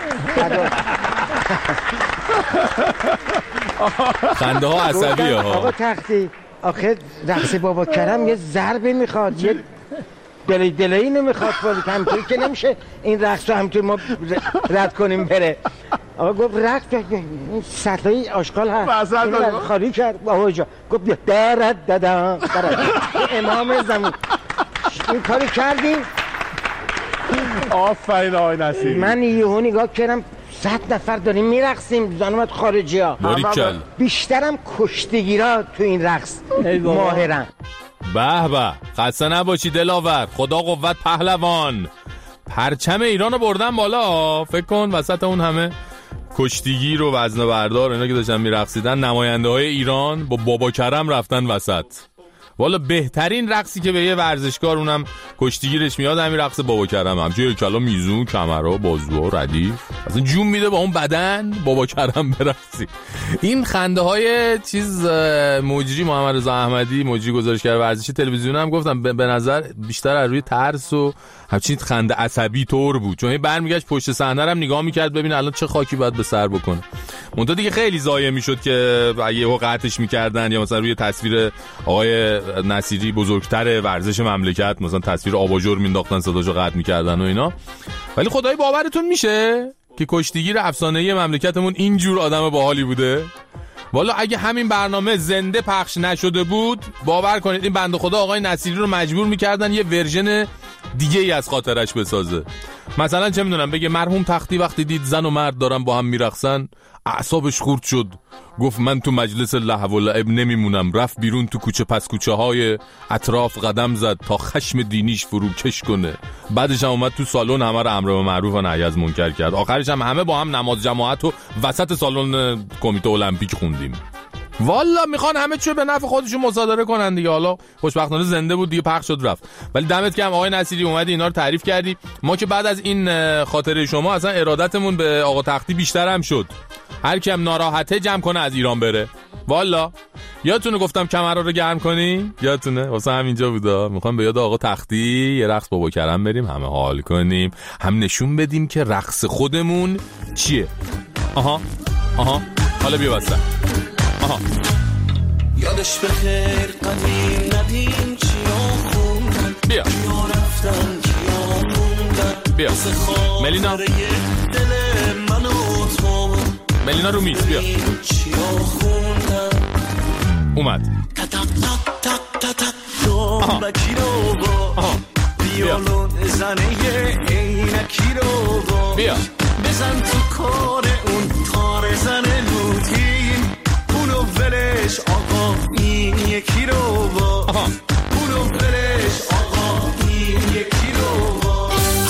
خنده ها عصبیه ها. آقا تختی آخه رقص بابا کرم یه ضربه میخواد، یه دلایی نمیخواد، همطوری که نمیشه این رقص رو همطوری ما رد کنیم بره. آقا گفت رقص این سطحی آشغال هست خالی کرد بابا جا گفت درد دادم امام زمین این کاری کردیم. آفرین آقای نصیری. من یهو نگاه کردم 100 نفر داریم میرقصیم زانومت خارجی ها بیشترم کشتیگیرا تو این رقص ماهرن. به به خسته نباشی دلاور، خدا قوت پهلوان. پرچم ایران رو بردن بالا. فکر کن وسط اون همه کشتیگیر و وزنه بردار اینا که داشتن میرقصیدن نماینده های ایران با بابا کرم رفتن وسط. والا بهترین رقصی که به یه ورزشکار اونم کشتیگیرش میاد همین رقص بابا کرم. همچنین کلا میزون کمرها بازوها ردیف اصلا جون میده با اون بدن بابا کرم برقصی. این خنده های چیز مجری محمد رضا احمدی مجری گزارشگر ورزشی تلویزیون هم گفتم به نظر بیشتر از روی ترس و همچین خنده عصبی طور بود، چون برمیگشت پشت صحنه هم نگاه میکرد ببین الان چه خاکی باید به سر بکنه. منتها دیگه خیلی ضایع میشد که اگه قطعش میکردن یا مثلا روی تصویر آقای نصیری بزرگتر ورزش مملکت، مثلا تصویر آباژور مینداختن صداشو قطع میکردن و اینا. ولی خدای باورتون میشه که کشتیگیر افسانه‌ای مملکتمون اینجور آدم باحالی بوده؟ والا اگه همین برنامه زنده پخش نشده بود، باور کنید این بنده خدا آقای نصیری رو مجبور میکردن یه ورژن دیگه ای از خاطرش بسازه. مثلا چه میدونم بگه مرحوم تختی وقتی دید زن و مرد دارن با هم میرقصن اعصابش خورد شد، گفت من تو مجلس لهو و لعب نمیمونم، رفت بیرون تو کوچه پس کوچه های اطراف قدم زد تا خشم دینیش فروکش کنه. بعدش هم اومد تو سالن همه رو امر به معروف و نهی از منکر کرد. آخرش هم همه با هم نماز جماعت و وسط سالن کمیته المپیک خوندیم. والا میخوان همه چیو به نفع خودشون مصادره کنن دیگه. حالا خوشبختانه زنده بود دیگه، پخش شد رفت. ولی دمت گرم آقای نصیری اومدی اینا رو تعریف کردی. ما که بعد از این خاطره شما اصلا ارادتمون به آقا تختی بیشتر هم شد. هر کیم ناراحته جمع کنه از ایران بره. والا یادتونه گفتم کمرا رو گرم کنی؟ یادتونه؟ واسه همینجا بودا. میخوام به یاد آقا تختی یه رقص بابا کرم بریم، همه حال کنیم، هم نشون بدیم که رقص خودمون چیه. آها حالا بیا واسه. آها یادش بخیر قدیم ندیم چیا خوندن، بیا چیا رفتن چیا موندن، بیا ملینا دل من و تو، ملینا رو میز بیا چیا خوندن اومد دامکی رو با بیالون زنه اینکی رو با بیا بزن تو کار اون تار زن لوتین، اونو ولش آقا این یکی رو با، اونو ولش آقا این یکی رو با.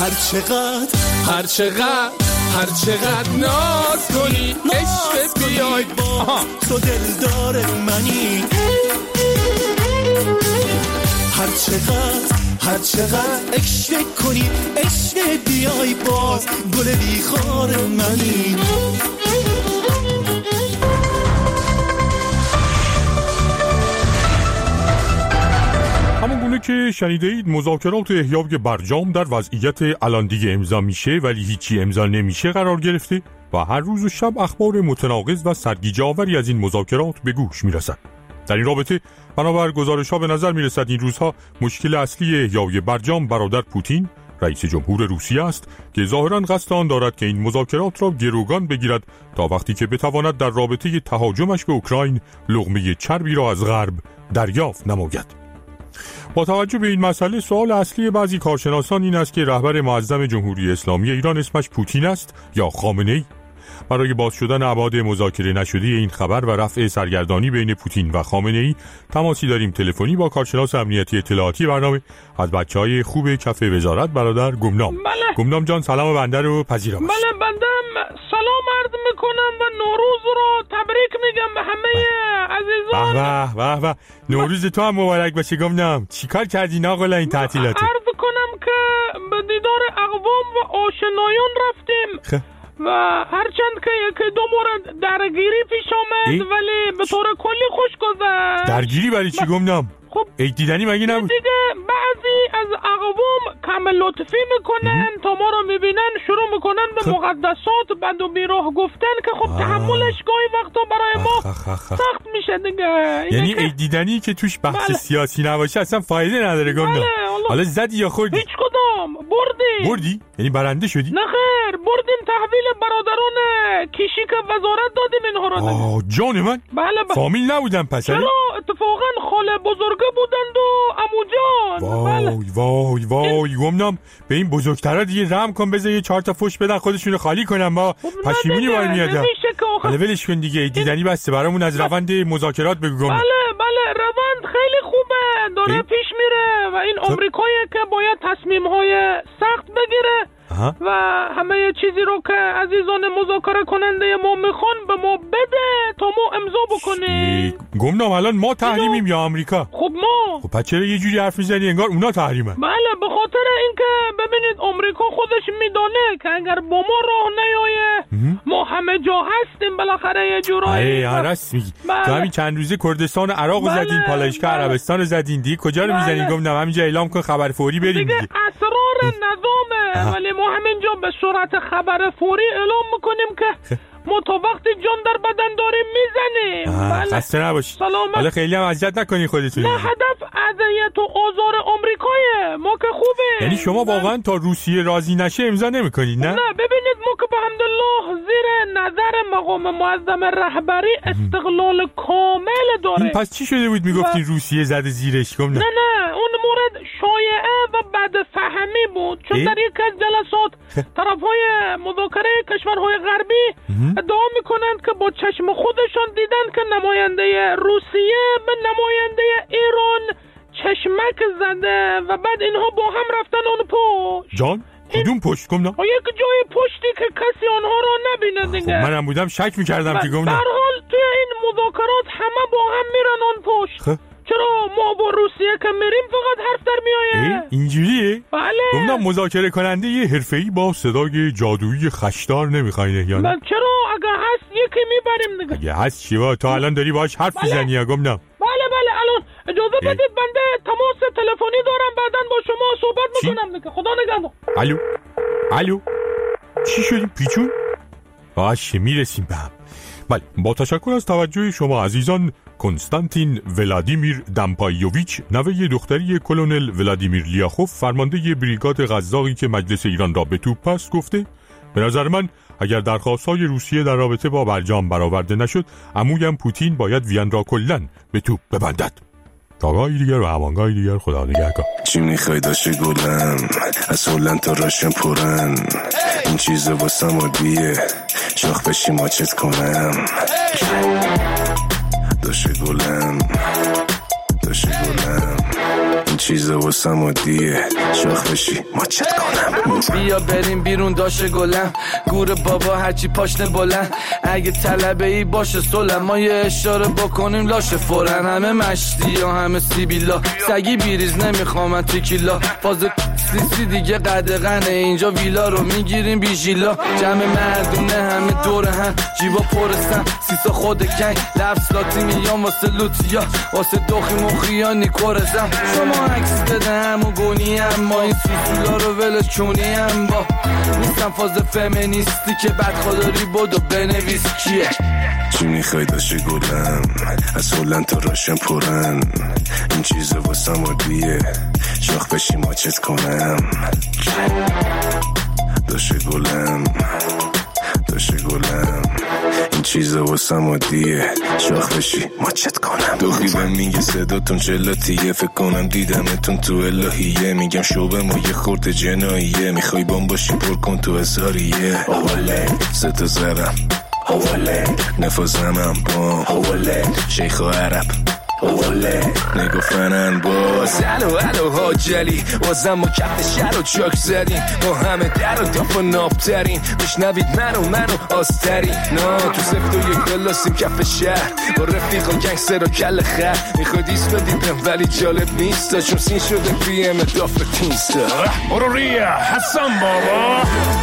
هر چقدر ناز کنی عشق بیای تو دلدار منی، هر چقدر عشق کنی عشق بیای باز گل بیخار منی. همون گونه که شنیده اید مذاکرات احیای برجام در وضعیت الان دیگه امضا میشه ولی هیچی امضا نمیشه قرار گرفته و هر روز و شب اخبار متناقض و سرگیجه‌آوری از این مذاکرات به گوش میرسد. در این رابطه بنابر گزارش‌ها به نظر میرسد این روزها مشکل اصلی احیای برجام برادر پوتین رئیس جمهور روسیه است که ظاهراً قصد آن دارد که این مذاکرات را گروگان بگیرد تا وقتی که بتواند در رابطه تهاجمش به اوکراین لقمه چربی را از غرب دریافت نماید. با توجه به این مسئله سوال اصلی بعضی کارشناسان این است که رهبر معظم جمهوری اسلامی ایران اسمش پوتین است یا خامنه‌ای. برای باز شدن ابعاد مذاکره نشده این خبر و رفع سرگردانی بین پوتین و خامنه‌ای تماسی داریم تلفنی با کارشناس امنیتی اطلاعاتی برنامه از بچه‌های خوب کف وزارت برادر گمنام. بله. گمنام جان سلام بنده رو پذیرا باش. بله بنده سلام عرض میکنم و نوروز رو تبریک میگم به همه عزیزان. به نوروز تو هم مبارک باشه گمنام. چیکار کردین آقا این تعطیلات؟ عرض کنم که به دیدار اقوام و آشنایان رفتیم و هرچند که یکی دو مورد درگیری پیش آمد ولی به طور کلی خوش گذشت. درگیری برای چی گمنام؟ خب عید دیدنی مگه نبود؟ دیگه بعضی از اقوام کم لطفی میکنن تا ما رو میبینن شروع میکنن به مقدسات بد و بیراه گفتن که خب تحملش گاهی وقتا برای ما سخت میشه دیگه. یعنی عید دیدنی که توش بحث سیاسی نباشه اصلا فایده نداره گمنام. حالا زدی یا خوردی؟ هیچ کدام. بردی؟ یعنی برنده شدی؟ نه خیر بردیم تحویل برادران کشیک وزارت دادیم اینها رو. جان من؟ بله فامیل نبودن پس؟ چرا اتفاقا خاله بزرگه بودند و عمو جان. وای گمنام به این بزرگترا دیگه رحم کن، بذار یه 4 تا فوش بدن خودشونو خالی کنن، ما پشیمونی وای میادم. حالا ولش کن دیگه، دیدنی بسته برامون از روند مذاکرات بگو گمنام. بله روند خیلی خوبه داره پیش میره و این آمریکایی که باید تصمیم‌های سخت بگیره و همه چیزی رو که عزیزان مذاکره کننده ما میخوان به ما بده تا ما امضا بکنیم. گمنام الان ما تحریمیم یا آمریکا؟ خب ما. خب پس چرا یه جوری حرف میزنی انگار اونا تحریمن؟ بله به خاطر اینکه ببینید آمریکا خودش میدونه که اگر با ما راه نیایه ما همه جا هستیم بالاخره یه جورایی. راست میگی. تو همین چند روزه کردستان عراق زدین، پالایشگاه عربستان رو زدین، دیگه کجا رو میزنین گمنام؟ همینجا اعلام کن خبر فوری بریم دیگه. اسرار نظامه ولی ما همینجا به صورت خبر فوری اعلام میکنیم که ما تا وقتی جان در بدن داریم میزنیم. بله. خسته نباشی. سلامت. حالا خیلی هم اذیت نکنی خودتون. نه، هدف اذیت و آزار آمریکایه. ما که خوبه. یعنی شما واقعا تا روسیه راضی نشه امضا نمی‌کنید نه؟ نه ببینید، ما که بحمدالله زیر نظر مقام معظم رهبری استقلال کامل داره. پس چی شده بود میگفتین روسیه زده زیرش؟ نه اون مورد شایعه و بد فهمی بود، چون در یک از جلسات طرفهای مذاکره کشورهای غربی ادعا میکنند که با چشم خودشان دیدند که نماینده روسیه به نماینده ایران چشمک زده و بعد اینها با هم رفتن اون پشت. جان؟ کدوم پشت گم نه؟ یک جای پشتی که کسی آنها را نبینه دیگه. منم بودم شک میکردم که گم نه. در حال توی این مذاکرات همه با هم میرن آن پشت. چرا ما با روسیه که میریم فقط حرف در میآیه؟ اینجوریه؟ بله. گفتم مذاکره کننده یه حرفه‌ای با صدای جادویی خشدار نمیخواین یا نه؟ چرا اگه هست یکی میبریم دیگه. اگه هست چیوا تا الان داری باهاش حرف میزنی یا گم نه؟ بله الان اجازه بدید بنده تماس تلفنی دارم، بعداً با شما صحبت میکنم دیگه. خدا نگهدار. الو چی شدیم پیچون؟ باشه میرسیم به هم. بله، با تشکر از توجه شما عزیزان، کنستانتین ولادیمیر دمپایوویچ، نوه دختری کلونل ولادیمیر لیاخوف، فرمانده بریگاد قزاقی که مجلس ایران را به توپ است، گفته به نظر من اگر درخواست‌های روسیه در رابطه با برجام برآورده نشد، عمویم پوتین باید وین را کلاً به توپ ببندد. تا گاهی دیگر و همانگاهی دیگر، خدا نگهدار. چی میخوای داشته گلم از هلند تا راشن پرن، این چیزا واسم عادیه، شاخ بشی ماچت کنم. داشته گلم این چیزا واسم عادیه، شاخ بشی ماچت کنم. بیا بریم بیرون داشه گلم، گور بابا هرچی پاشنه بلند، اگه طلبه ای باشه سلم، ما یه اشاره بکنیم لاشه فورن. همه مشتی یا همه سیبیلا، سگی بیریز نمیخوام تیکیلا، فاز سیسی دیگه قدغنه، اینجا ویلا رو میگیریم بیژیلا، جمع مردونه همه دور هم، جیبا پرستم سیسا خود کنگ، لفظ لاتی میام واسه لوتیا، واسه دخی مخیانی کرزم. شما عکس بده همون گونی هم، ما این سوسولا رو ولش چونی هم، با نیستم فاز فمینیستی که بدخواداری بود و بنویس کیه. چی میخوای داشته گلم از هلند تا راشن پرن، این چیزا واسم عادیه، شاخ بشی ماچت کنم. داشته گلم این چیزا واسم عادیه، شاخ بشی ماچت کنم. دوخیبم میگه صداتون چلاتیه، فکر کنم دیدمتون تو الهیه، میگم شوبه ما یه خورده جناییه، میخوای بام باشی پر کن تو هزاریه. اوله ستا زرم، اوله نفازمم با، اوله شیخ و عرب، اوله نگفتنن باز. الو حاجلی بازم ما کف شهر و چاک زدیم، ما همه در و داف و نابترین، بشنوید منو آستری نا تو سفت و یک کلاسیم کف شهر، با رفیق و گنگستر و کل خر، میخواد ایست بدیدم ولی جالب نیست، چون سین شده پی ام داف تینستا. برو ریا حسن بابا.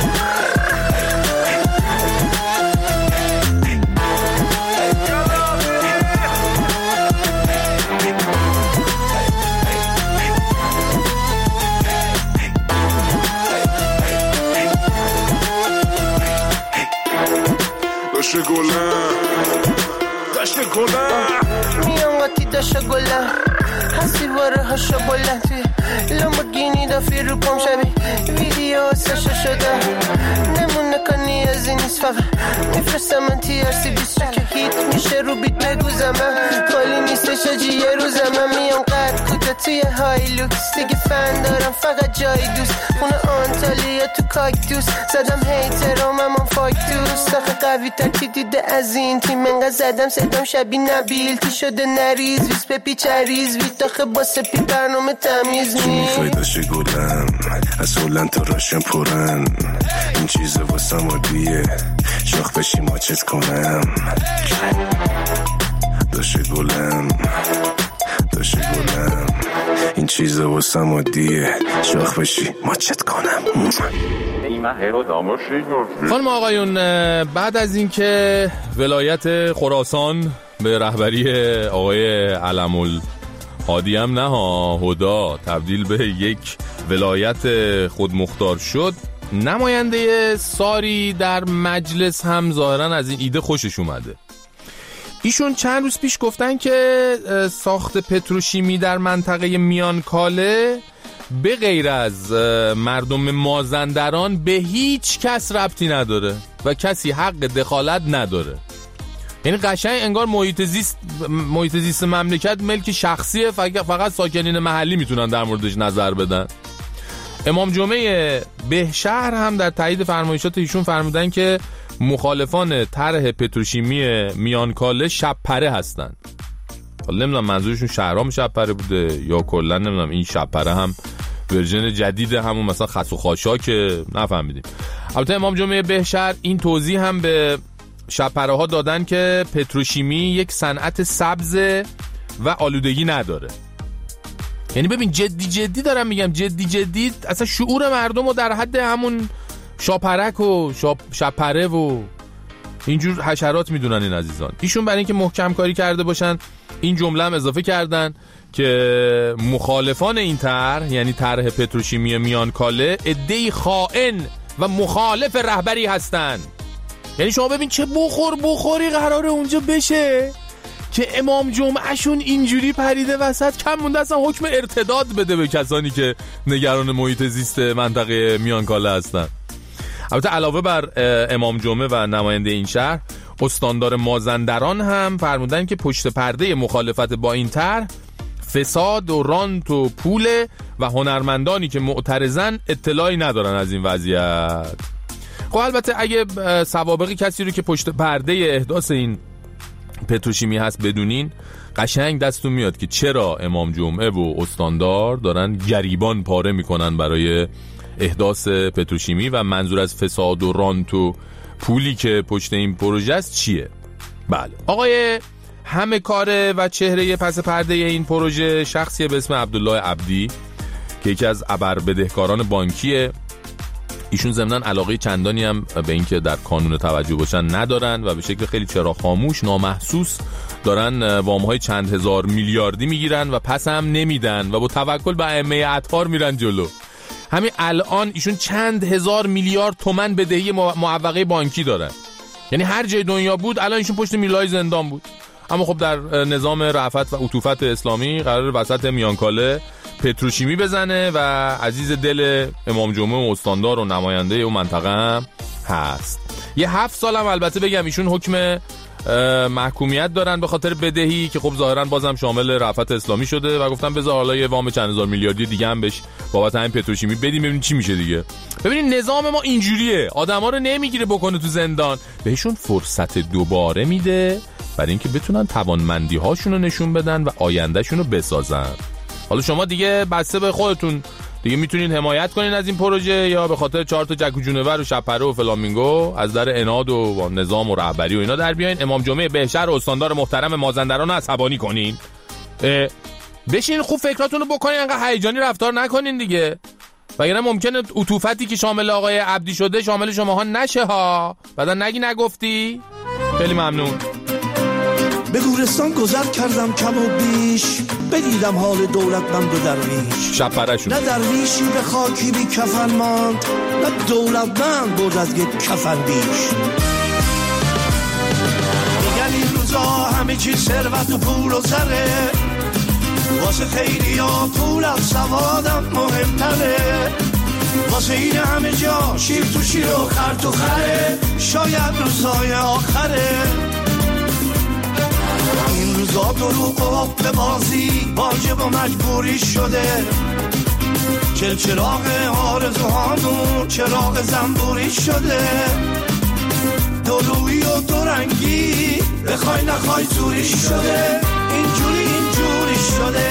داشته گلم میام قطی داشته گلم، هستی واره هاشا بلند، توی لامبورگینی دافی رو پام شبی ویدیو سشا شده، نمونه کنی از این نیست فقط میفرستم من TRC 20 که هیت میشه رو بیت بگوزم، خالی نیستش آجی یه روزم، من میام قد کوتا توی های لوکس، دیگه فن دارم فقط جای دوست، خونه آنتالیا تو کاکتوس، زدم هیترام هم فاکتوس، آخه قوی ترکی دیده از این تیم، انقدر زدم صدام شبیه نبیل تی شده نریز، ویس پپی چریز ویت، آخه با سپی برنامه تمیز چی میخوای داشته گلم از هلند تا راشن پرن، این چیزا واسم عادیه، شاخ بشی ماچت کنم. داشته گلم این چیزا واسم عادیه، شاخ بشی ماچت کنم. خانم آقایون، بعد از اینکه ولایت خراسان به رهبری آقای علم‌الهادی هم نه هدا تبدیل به یک ولایت خودمختار شد، نماینده ساری در مجلس هم ظاهرا از این ایده خوشش اومده. ایشون چند روز پیش گفتن که ساخت پتروشیمی در منطقه میانکاله به غیر از مردم مازندران به هیچ کس ربطی نداره و کسی حق دخالت نداره. یعنی قشنگ انگار محیط زیست مملکت ملک شخصیه، فقط ساکنین محلی میتونن در موردش نظر بدن. امام جمعه بهشهر هم در تایید فرمایشات ایشون فرمودن که مخالفان طرح پتروشیمی میانکاله شبپره هستند. حالا نمیدونم منظورشون شهرام شبپره بوده یا کلا نمیدونم این شبپره هم ورژن جدید همون مثلا خس و خاشاکه، نفهمیدیم. البته امام جمعه بهشهر این توضیح هم به شبپره ها دادن که پتروشیمی یک صنعت سبز و آلودگی نداره. یعنی ببین جدی دارم میگم، جدی اصلا شعور مردم رو در حد همون شاپرک و شبپره و اینجور حشرات میدونن این عزیزان. ایشون برای اینکه محکم کاری کرده باشن این جمله هم اضافه کردن که مخالفان این طرح، یعنی طرح پتروشیمی میانکاله، عده‌ای خائن و مخالف رهبری هستن. یعنی شما ببین چه بخوری قراره اونجا بشه که امام جمعهشون اینجوری پریده وسط، کم مونده اصلا حکم ارتداد بده به کسانی که نگران محیط زیست منطقه میانکاله هستن. البته علاوه بر امام جمعه و نماینده این شهر، استاندار مازندران هم فرمودن که پشت پرده مخالفت با این طرح فساد و رانت و پول و هنرمندانی که معترضن اطلاعی ندارن از این وضعیت. خب البته اگه سوابقی کسی رو که پشت پرده احداث این پتروشیمی هست بدونین، قشنگ دستون میاد که چرا امام جمعه و استاندار دارن گریبان پاره میکنن برای احداث پتروشیمی و منظور از فساد و رانت و پولی که پشت این پروژه است چیه. بله، آقای همه کاره و چهره پس پرده این پروژه شخصیه به اسم عبدالله عبدی که یکی از ابر بدهکاران بانکیه. ایشون ضمناً علاقه چندانی هم به اینکه در کانون توجه باشن ندارن و به شکل خیلی چرا خاموش نامحسوس دارن وام‌های چند هزار میلیاردی میگیرن و پس هم نمیدن و با توکل به ائمه اطهار میرن جلو. همین الان ایشون چند هزار میلیارد تومان بدهی معوقه بانکی دارن. یعنی هر جای دنیا بود الان ایشون پشت میلای زندان بود. اما خب در نظام رأفت و عطوفت اسلامی قرار وسط میانکاله پتروشیمی بزنه و عزیز دل امام جمعه و استاندار و نماینده اون منطقه هم هست. یه 7 سال هم البته بگم ایشون حکم محکومیت دارن به خاطر بدهی که خب ظاهرا بازم شامل رأفت اسلامی شده و گفتن بذار حالا یه وام چند هزار میلیاردی دیگه هم بهش بابت همین پتروشیمی بدیم ببینیم چی میشه دیگه. ببینید نظام ما اینجوریه، آدما رو نمیگیره بکنه تو زندان، بهشون فرصت دوباره میده برای اینکه بتونن توانمندی هاشون رو نشون بدن و آیندهشون رو بسازن. حالا شما دیگه بسته به خودتون دیگه میتونین حمایت کنین از این پروژه یا به خاطر 4 تا جک و جونور و شبپره و فلامینگو از در اناد و نظام و رهبری و اینا در بیاین امام جمعه بهشهر و استاندار محترم مازندران رو عصبانی کنین. بشین خوب فکراتون رو بکنین، انقدر هیجانی رفتار نکنین دیگه، وگرنه ممکنه عطوفتی که شامل آقای عبدی شده شامل شماها نشه ها، بعدا نگی نگفتی. خیلی ممنون. به گورستان گذر کردم کم و بیش، بدیدم حال دولتمند و درویش. شب پرشون نه درویشی به خاکی بی کفن ماند، نه دولتمند برد از یک کفن بیش. میگن این روزا همه چی ثروت و پول و زره، واسه خیلی ها پول از سوادم مهمتره، واسه این همه جا شیر تو شیر و خر تو خره، شاید روزای آخره. این روزا دروغ و حق بازی واجب و مجبوری شده، چراغ آرزوهامون چراغ زنبوری شده، درویی و دورنگی بخوای نخوای زوری شده، اینجوری شده.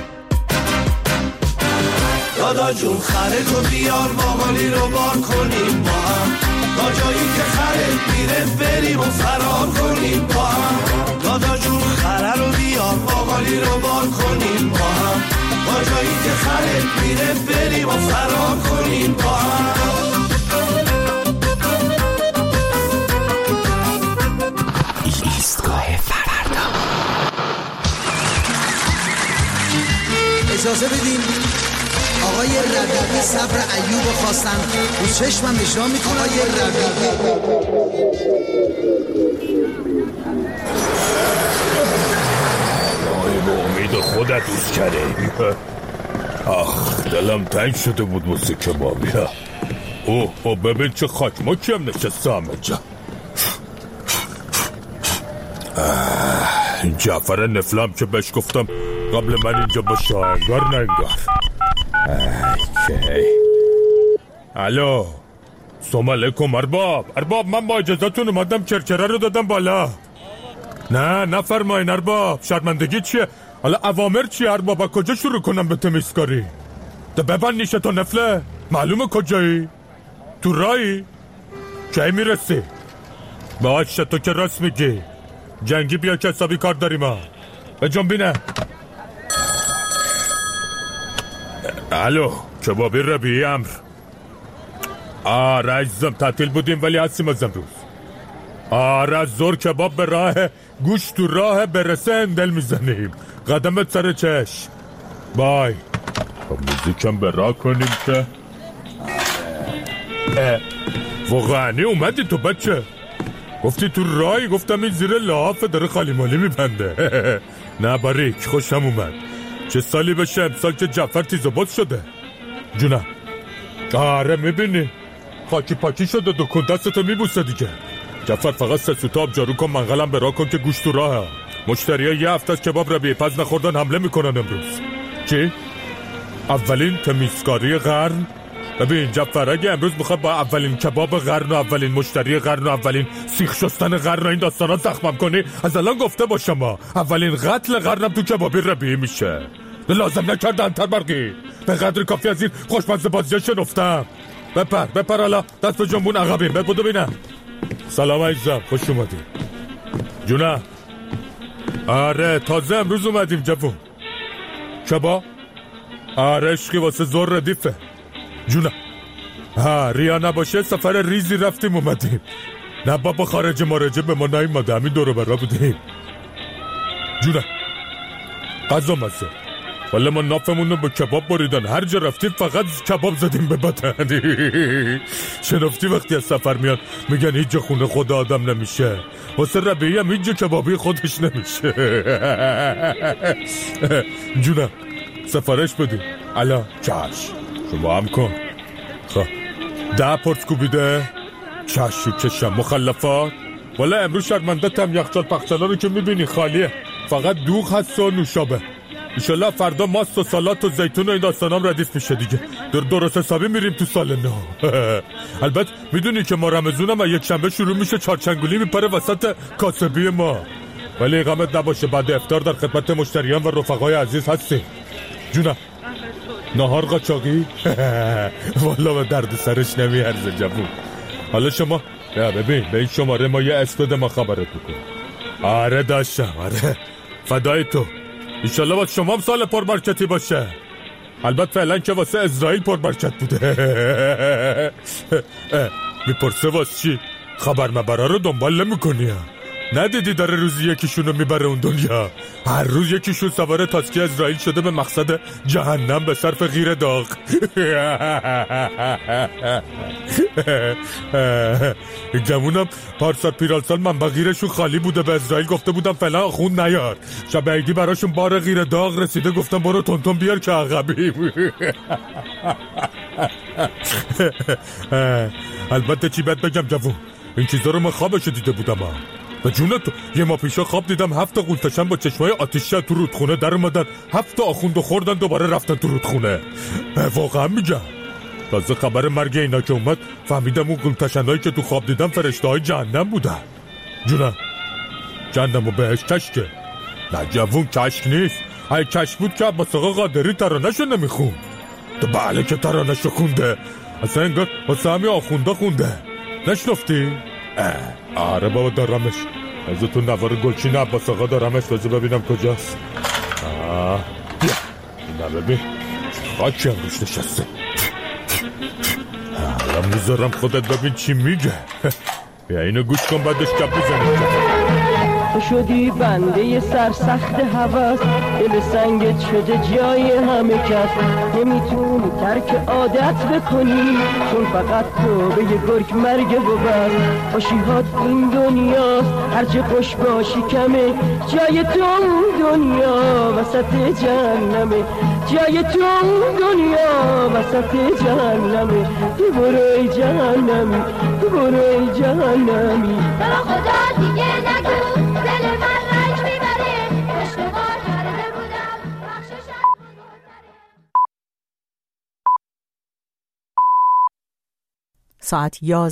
دادا جون خره تو بیار باقالی رو بار کنیم با هم، تا جایی که خره میره بریم و فرار کنیم با هم. دادا جون خره رو بیار باقالی رو بار کنیم با هم، تا جایی که خره میره بریم و فرار کنیم با هم. ایستگاه فردا. اجازه بدین آقای آقای ربیعی صبر ایوب خواستن رو چشمم اجرا میکنه. آقای ربیعی به امید خودت دوست کرده. آخ دلم تنگ شده بود واسه کبابی. اوه ببین چه خاکماکی هم نشسته همه جا. این جعفر نفلم که بهش گفتم قبل من اینجا با شاهنگار ننگار. الو سلام علیکم ارباب من با اجازتون اومدم کرکره رو دادم بالا. نه نفرماین ارباب، شرمندگی چیه؟ حالا اوامر چیه ارباب؟ کجا شروع کنم به تمیزکاری؟ ده ببند نیشه تو نفله. معلومه کجایی؟ تو رایی؟ کی میرسی؟ باشه تو که راست میگی. جنگی بیا که حسابی کار داریم ها. به جنبینه. الو کبابی ربیعی امر. آره عزیزم تعطیل بودیم ولی هستیم از امروز. آره زور کباب به راه، گوش تو راه، برسه اندل میزنیم. قدمت سر چشم. بای. موزیکم به راه کنیم که واقعانی اومدی تو بچه؟ گفتی تو رای؟ گفتم این زیر لحافه داره خالی مالی میبنده. نه باریک خوشم اومد. چه سالی بشه امسال که جعفر تیز و باز شده؟ جونم آره میبینی خاکی پاکی شده، دو کندستو میبوسه دیگه. جعفر فقط 3 سوت آب جارو کن، منقلم به راه کن که گوش تو راهه. مشتری‌ها یه هفته از کباب ربیعی پز نخوردن حمله میکنن امروز. چی؟ اولین تمیزکاری قرن؟ ببین جعفر اگه امروز بخواد با اولین کباب قرن و اولین مشتری قرن و اولین سیخ شستن قرن و این داستانا زخمم کنی، از الان گفته باشم ما اولین قتل قرنم تو کبابی ربیعی میشه. لازم نکردن تربرقی، به قدر کافی از این خوشمزه بازی شنفتم. بپر حالا دست به جنبون عقبیم. بودو بینم. سلام عزیزم خوش اومدی. جونه آره تازه امروز اومدیم جوون. کباب آره عشقی واسه زور ردیفه. جونه ریا نباشه سفر ریزی رفتیم اومدیم. نه بابا خارج مارجه به ما نایماده، همین دورو برا بودیم. جونه قضا مزه ولی ما نافمون رو به کباب بریدن، هر جا رفتیم فقط کباب زدیم به بدن. شنفتی وقتی از سفر میان میگن هیچ جا خونه خود آدم نمیشه، واسه ربیعی هم هیچ جا کبابی خودش نمیشه. جونه سفارش بدیم الا چش شما هم کن. خب 10 پرت کوبیده چشو کشم مخلفات. والا امروز شرمندتم یخچال پخچالا رو که میبینی خالیه، فقط دوغ هست و نوشابه. ایشالله فردا ماست و سالات و زیتون و این داستانام ردیف میشه دیگه. درست حسابی میریم تو سال نو. البته میدونی که ما رمضونم و یک شنبه شروع میشه چارچنگولی میپره وسط کاسبی ما، ولی غمت نباشه بعد افطار در خدمت مشتریان و رفقای عزیز هستیم. جونم نهار قاچاقی؟ والا به درد سرش نمیارزه جوون. حالا شما ببین به این شماره ما یه اسپد ما خبرت بکن. آره داشتم آره فدای تو. ایشالله با شما هم سال پربرکتی باشه. البته فعلا که واسه اسرائیل پربرکت بوده. میپرسه واسه چی؟ خبر مبرا رو دنبال نمیکنی؟ ندیدی داره روزی یکیشون رو میبره اون دنیا؟ هر روز یکیشون سوار تاسکی اسرائیل شده به مقصد جهنم به صرف غیر داغ. جمونم پارسال پیرالسال من با غیرشون خالی بوده، به اسرائیل گفته بودم فعلا خون نیار، شب عیدی براشون بار غیر داغ رسیده، گفتم برو تونتون بیار که عقبی. البته چی بهت بگم جوون، این چیزا رو من خوابش دیده بودم. به جونت یه ماه پیشا خواب دیدم 7 قولتشن با چشمای آتیشه تو رودخونه در اومدن، 7 آخوند خوردن دوباره رفتن تو رودخونه. واقعا میگم تازه خبر مرگ اینا که اومد فهمیدم اون قولتشنایی که تو خواب دیدم فرشته های جهنم بودن. جونم جهنم و بهش کشکه؟ نه جوون کشک نیست، های کشک بود که عباس آقا قادری ترانه‌شو نمیخون. تو بله که ترانه‌شو خونده، اصلا انگار واسه همین آخونده خونده. نشنفتی؟ آره بابا دارمش، از تو نوار گلچین عباس آقا دارمش، بذار ببینم کجاست. بیا نه ببین خاکی هم روش نشسته. الان میذارم خودت ببین چی میگه. بیا اینو گوش کن بعدش کپ بزنیم. تو شدی بنده سرسخت هوس، دل سنگت شده جای همه کس. نمیتونی ترک عادت بکنی چون فقط تو به یه گرگ مرگ و بس. خوشیهات این دنیاست هرچه خوش باشی کمه، جای تو دنیا وسط جهنمه، جای تو دنیا وسط جهنمه. تو برای جهنمی، تو برای جهنمی. برا خدا دیگه نگو دل من رنج میبره، اشتباه کرده بودم بخششم. ساعت 11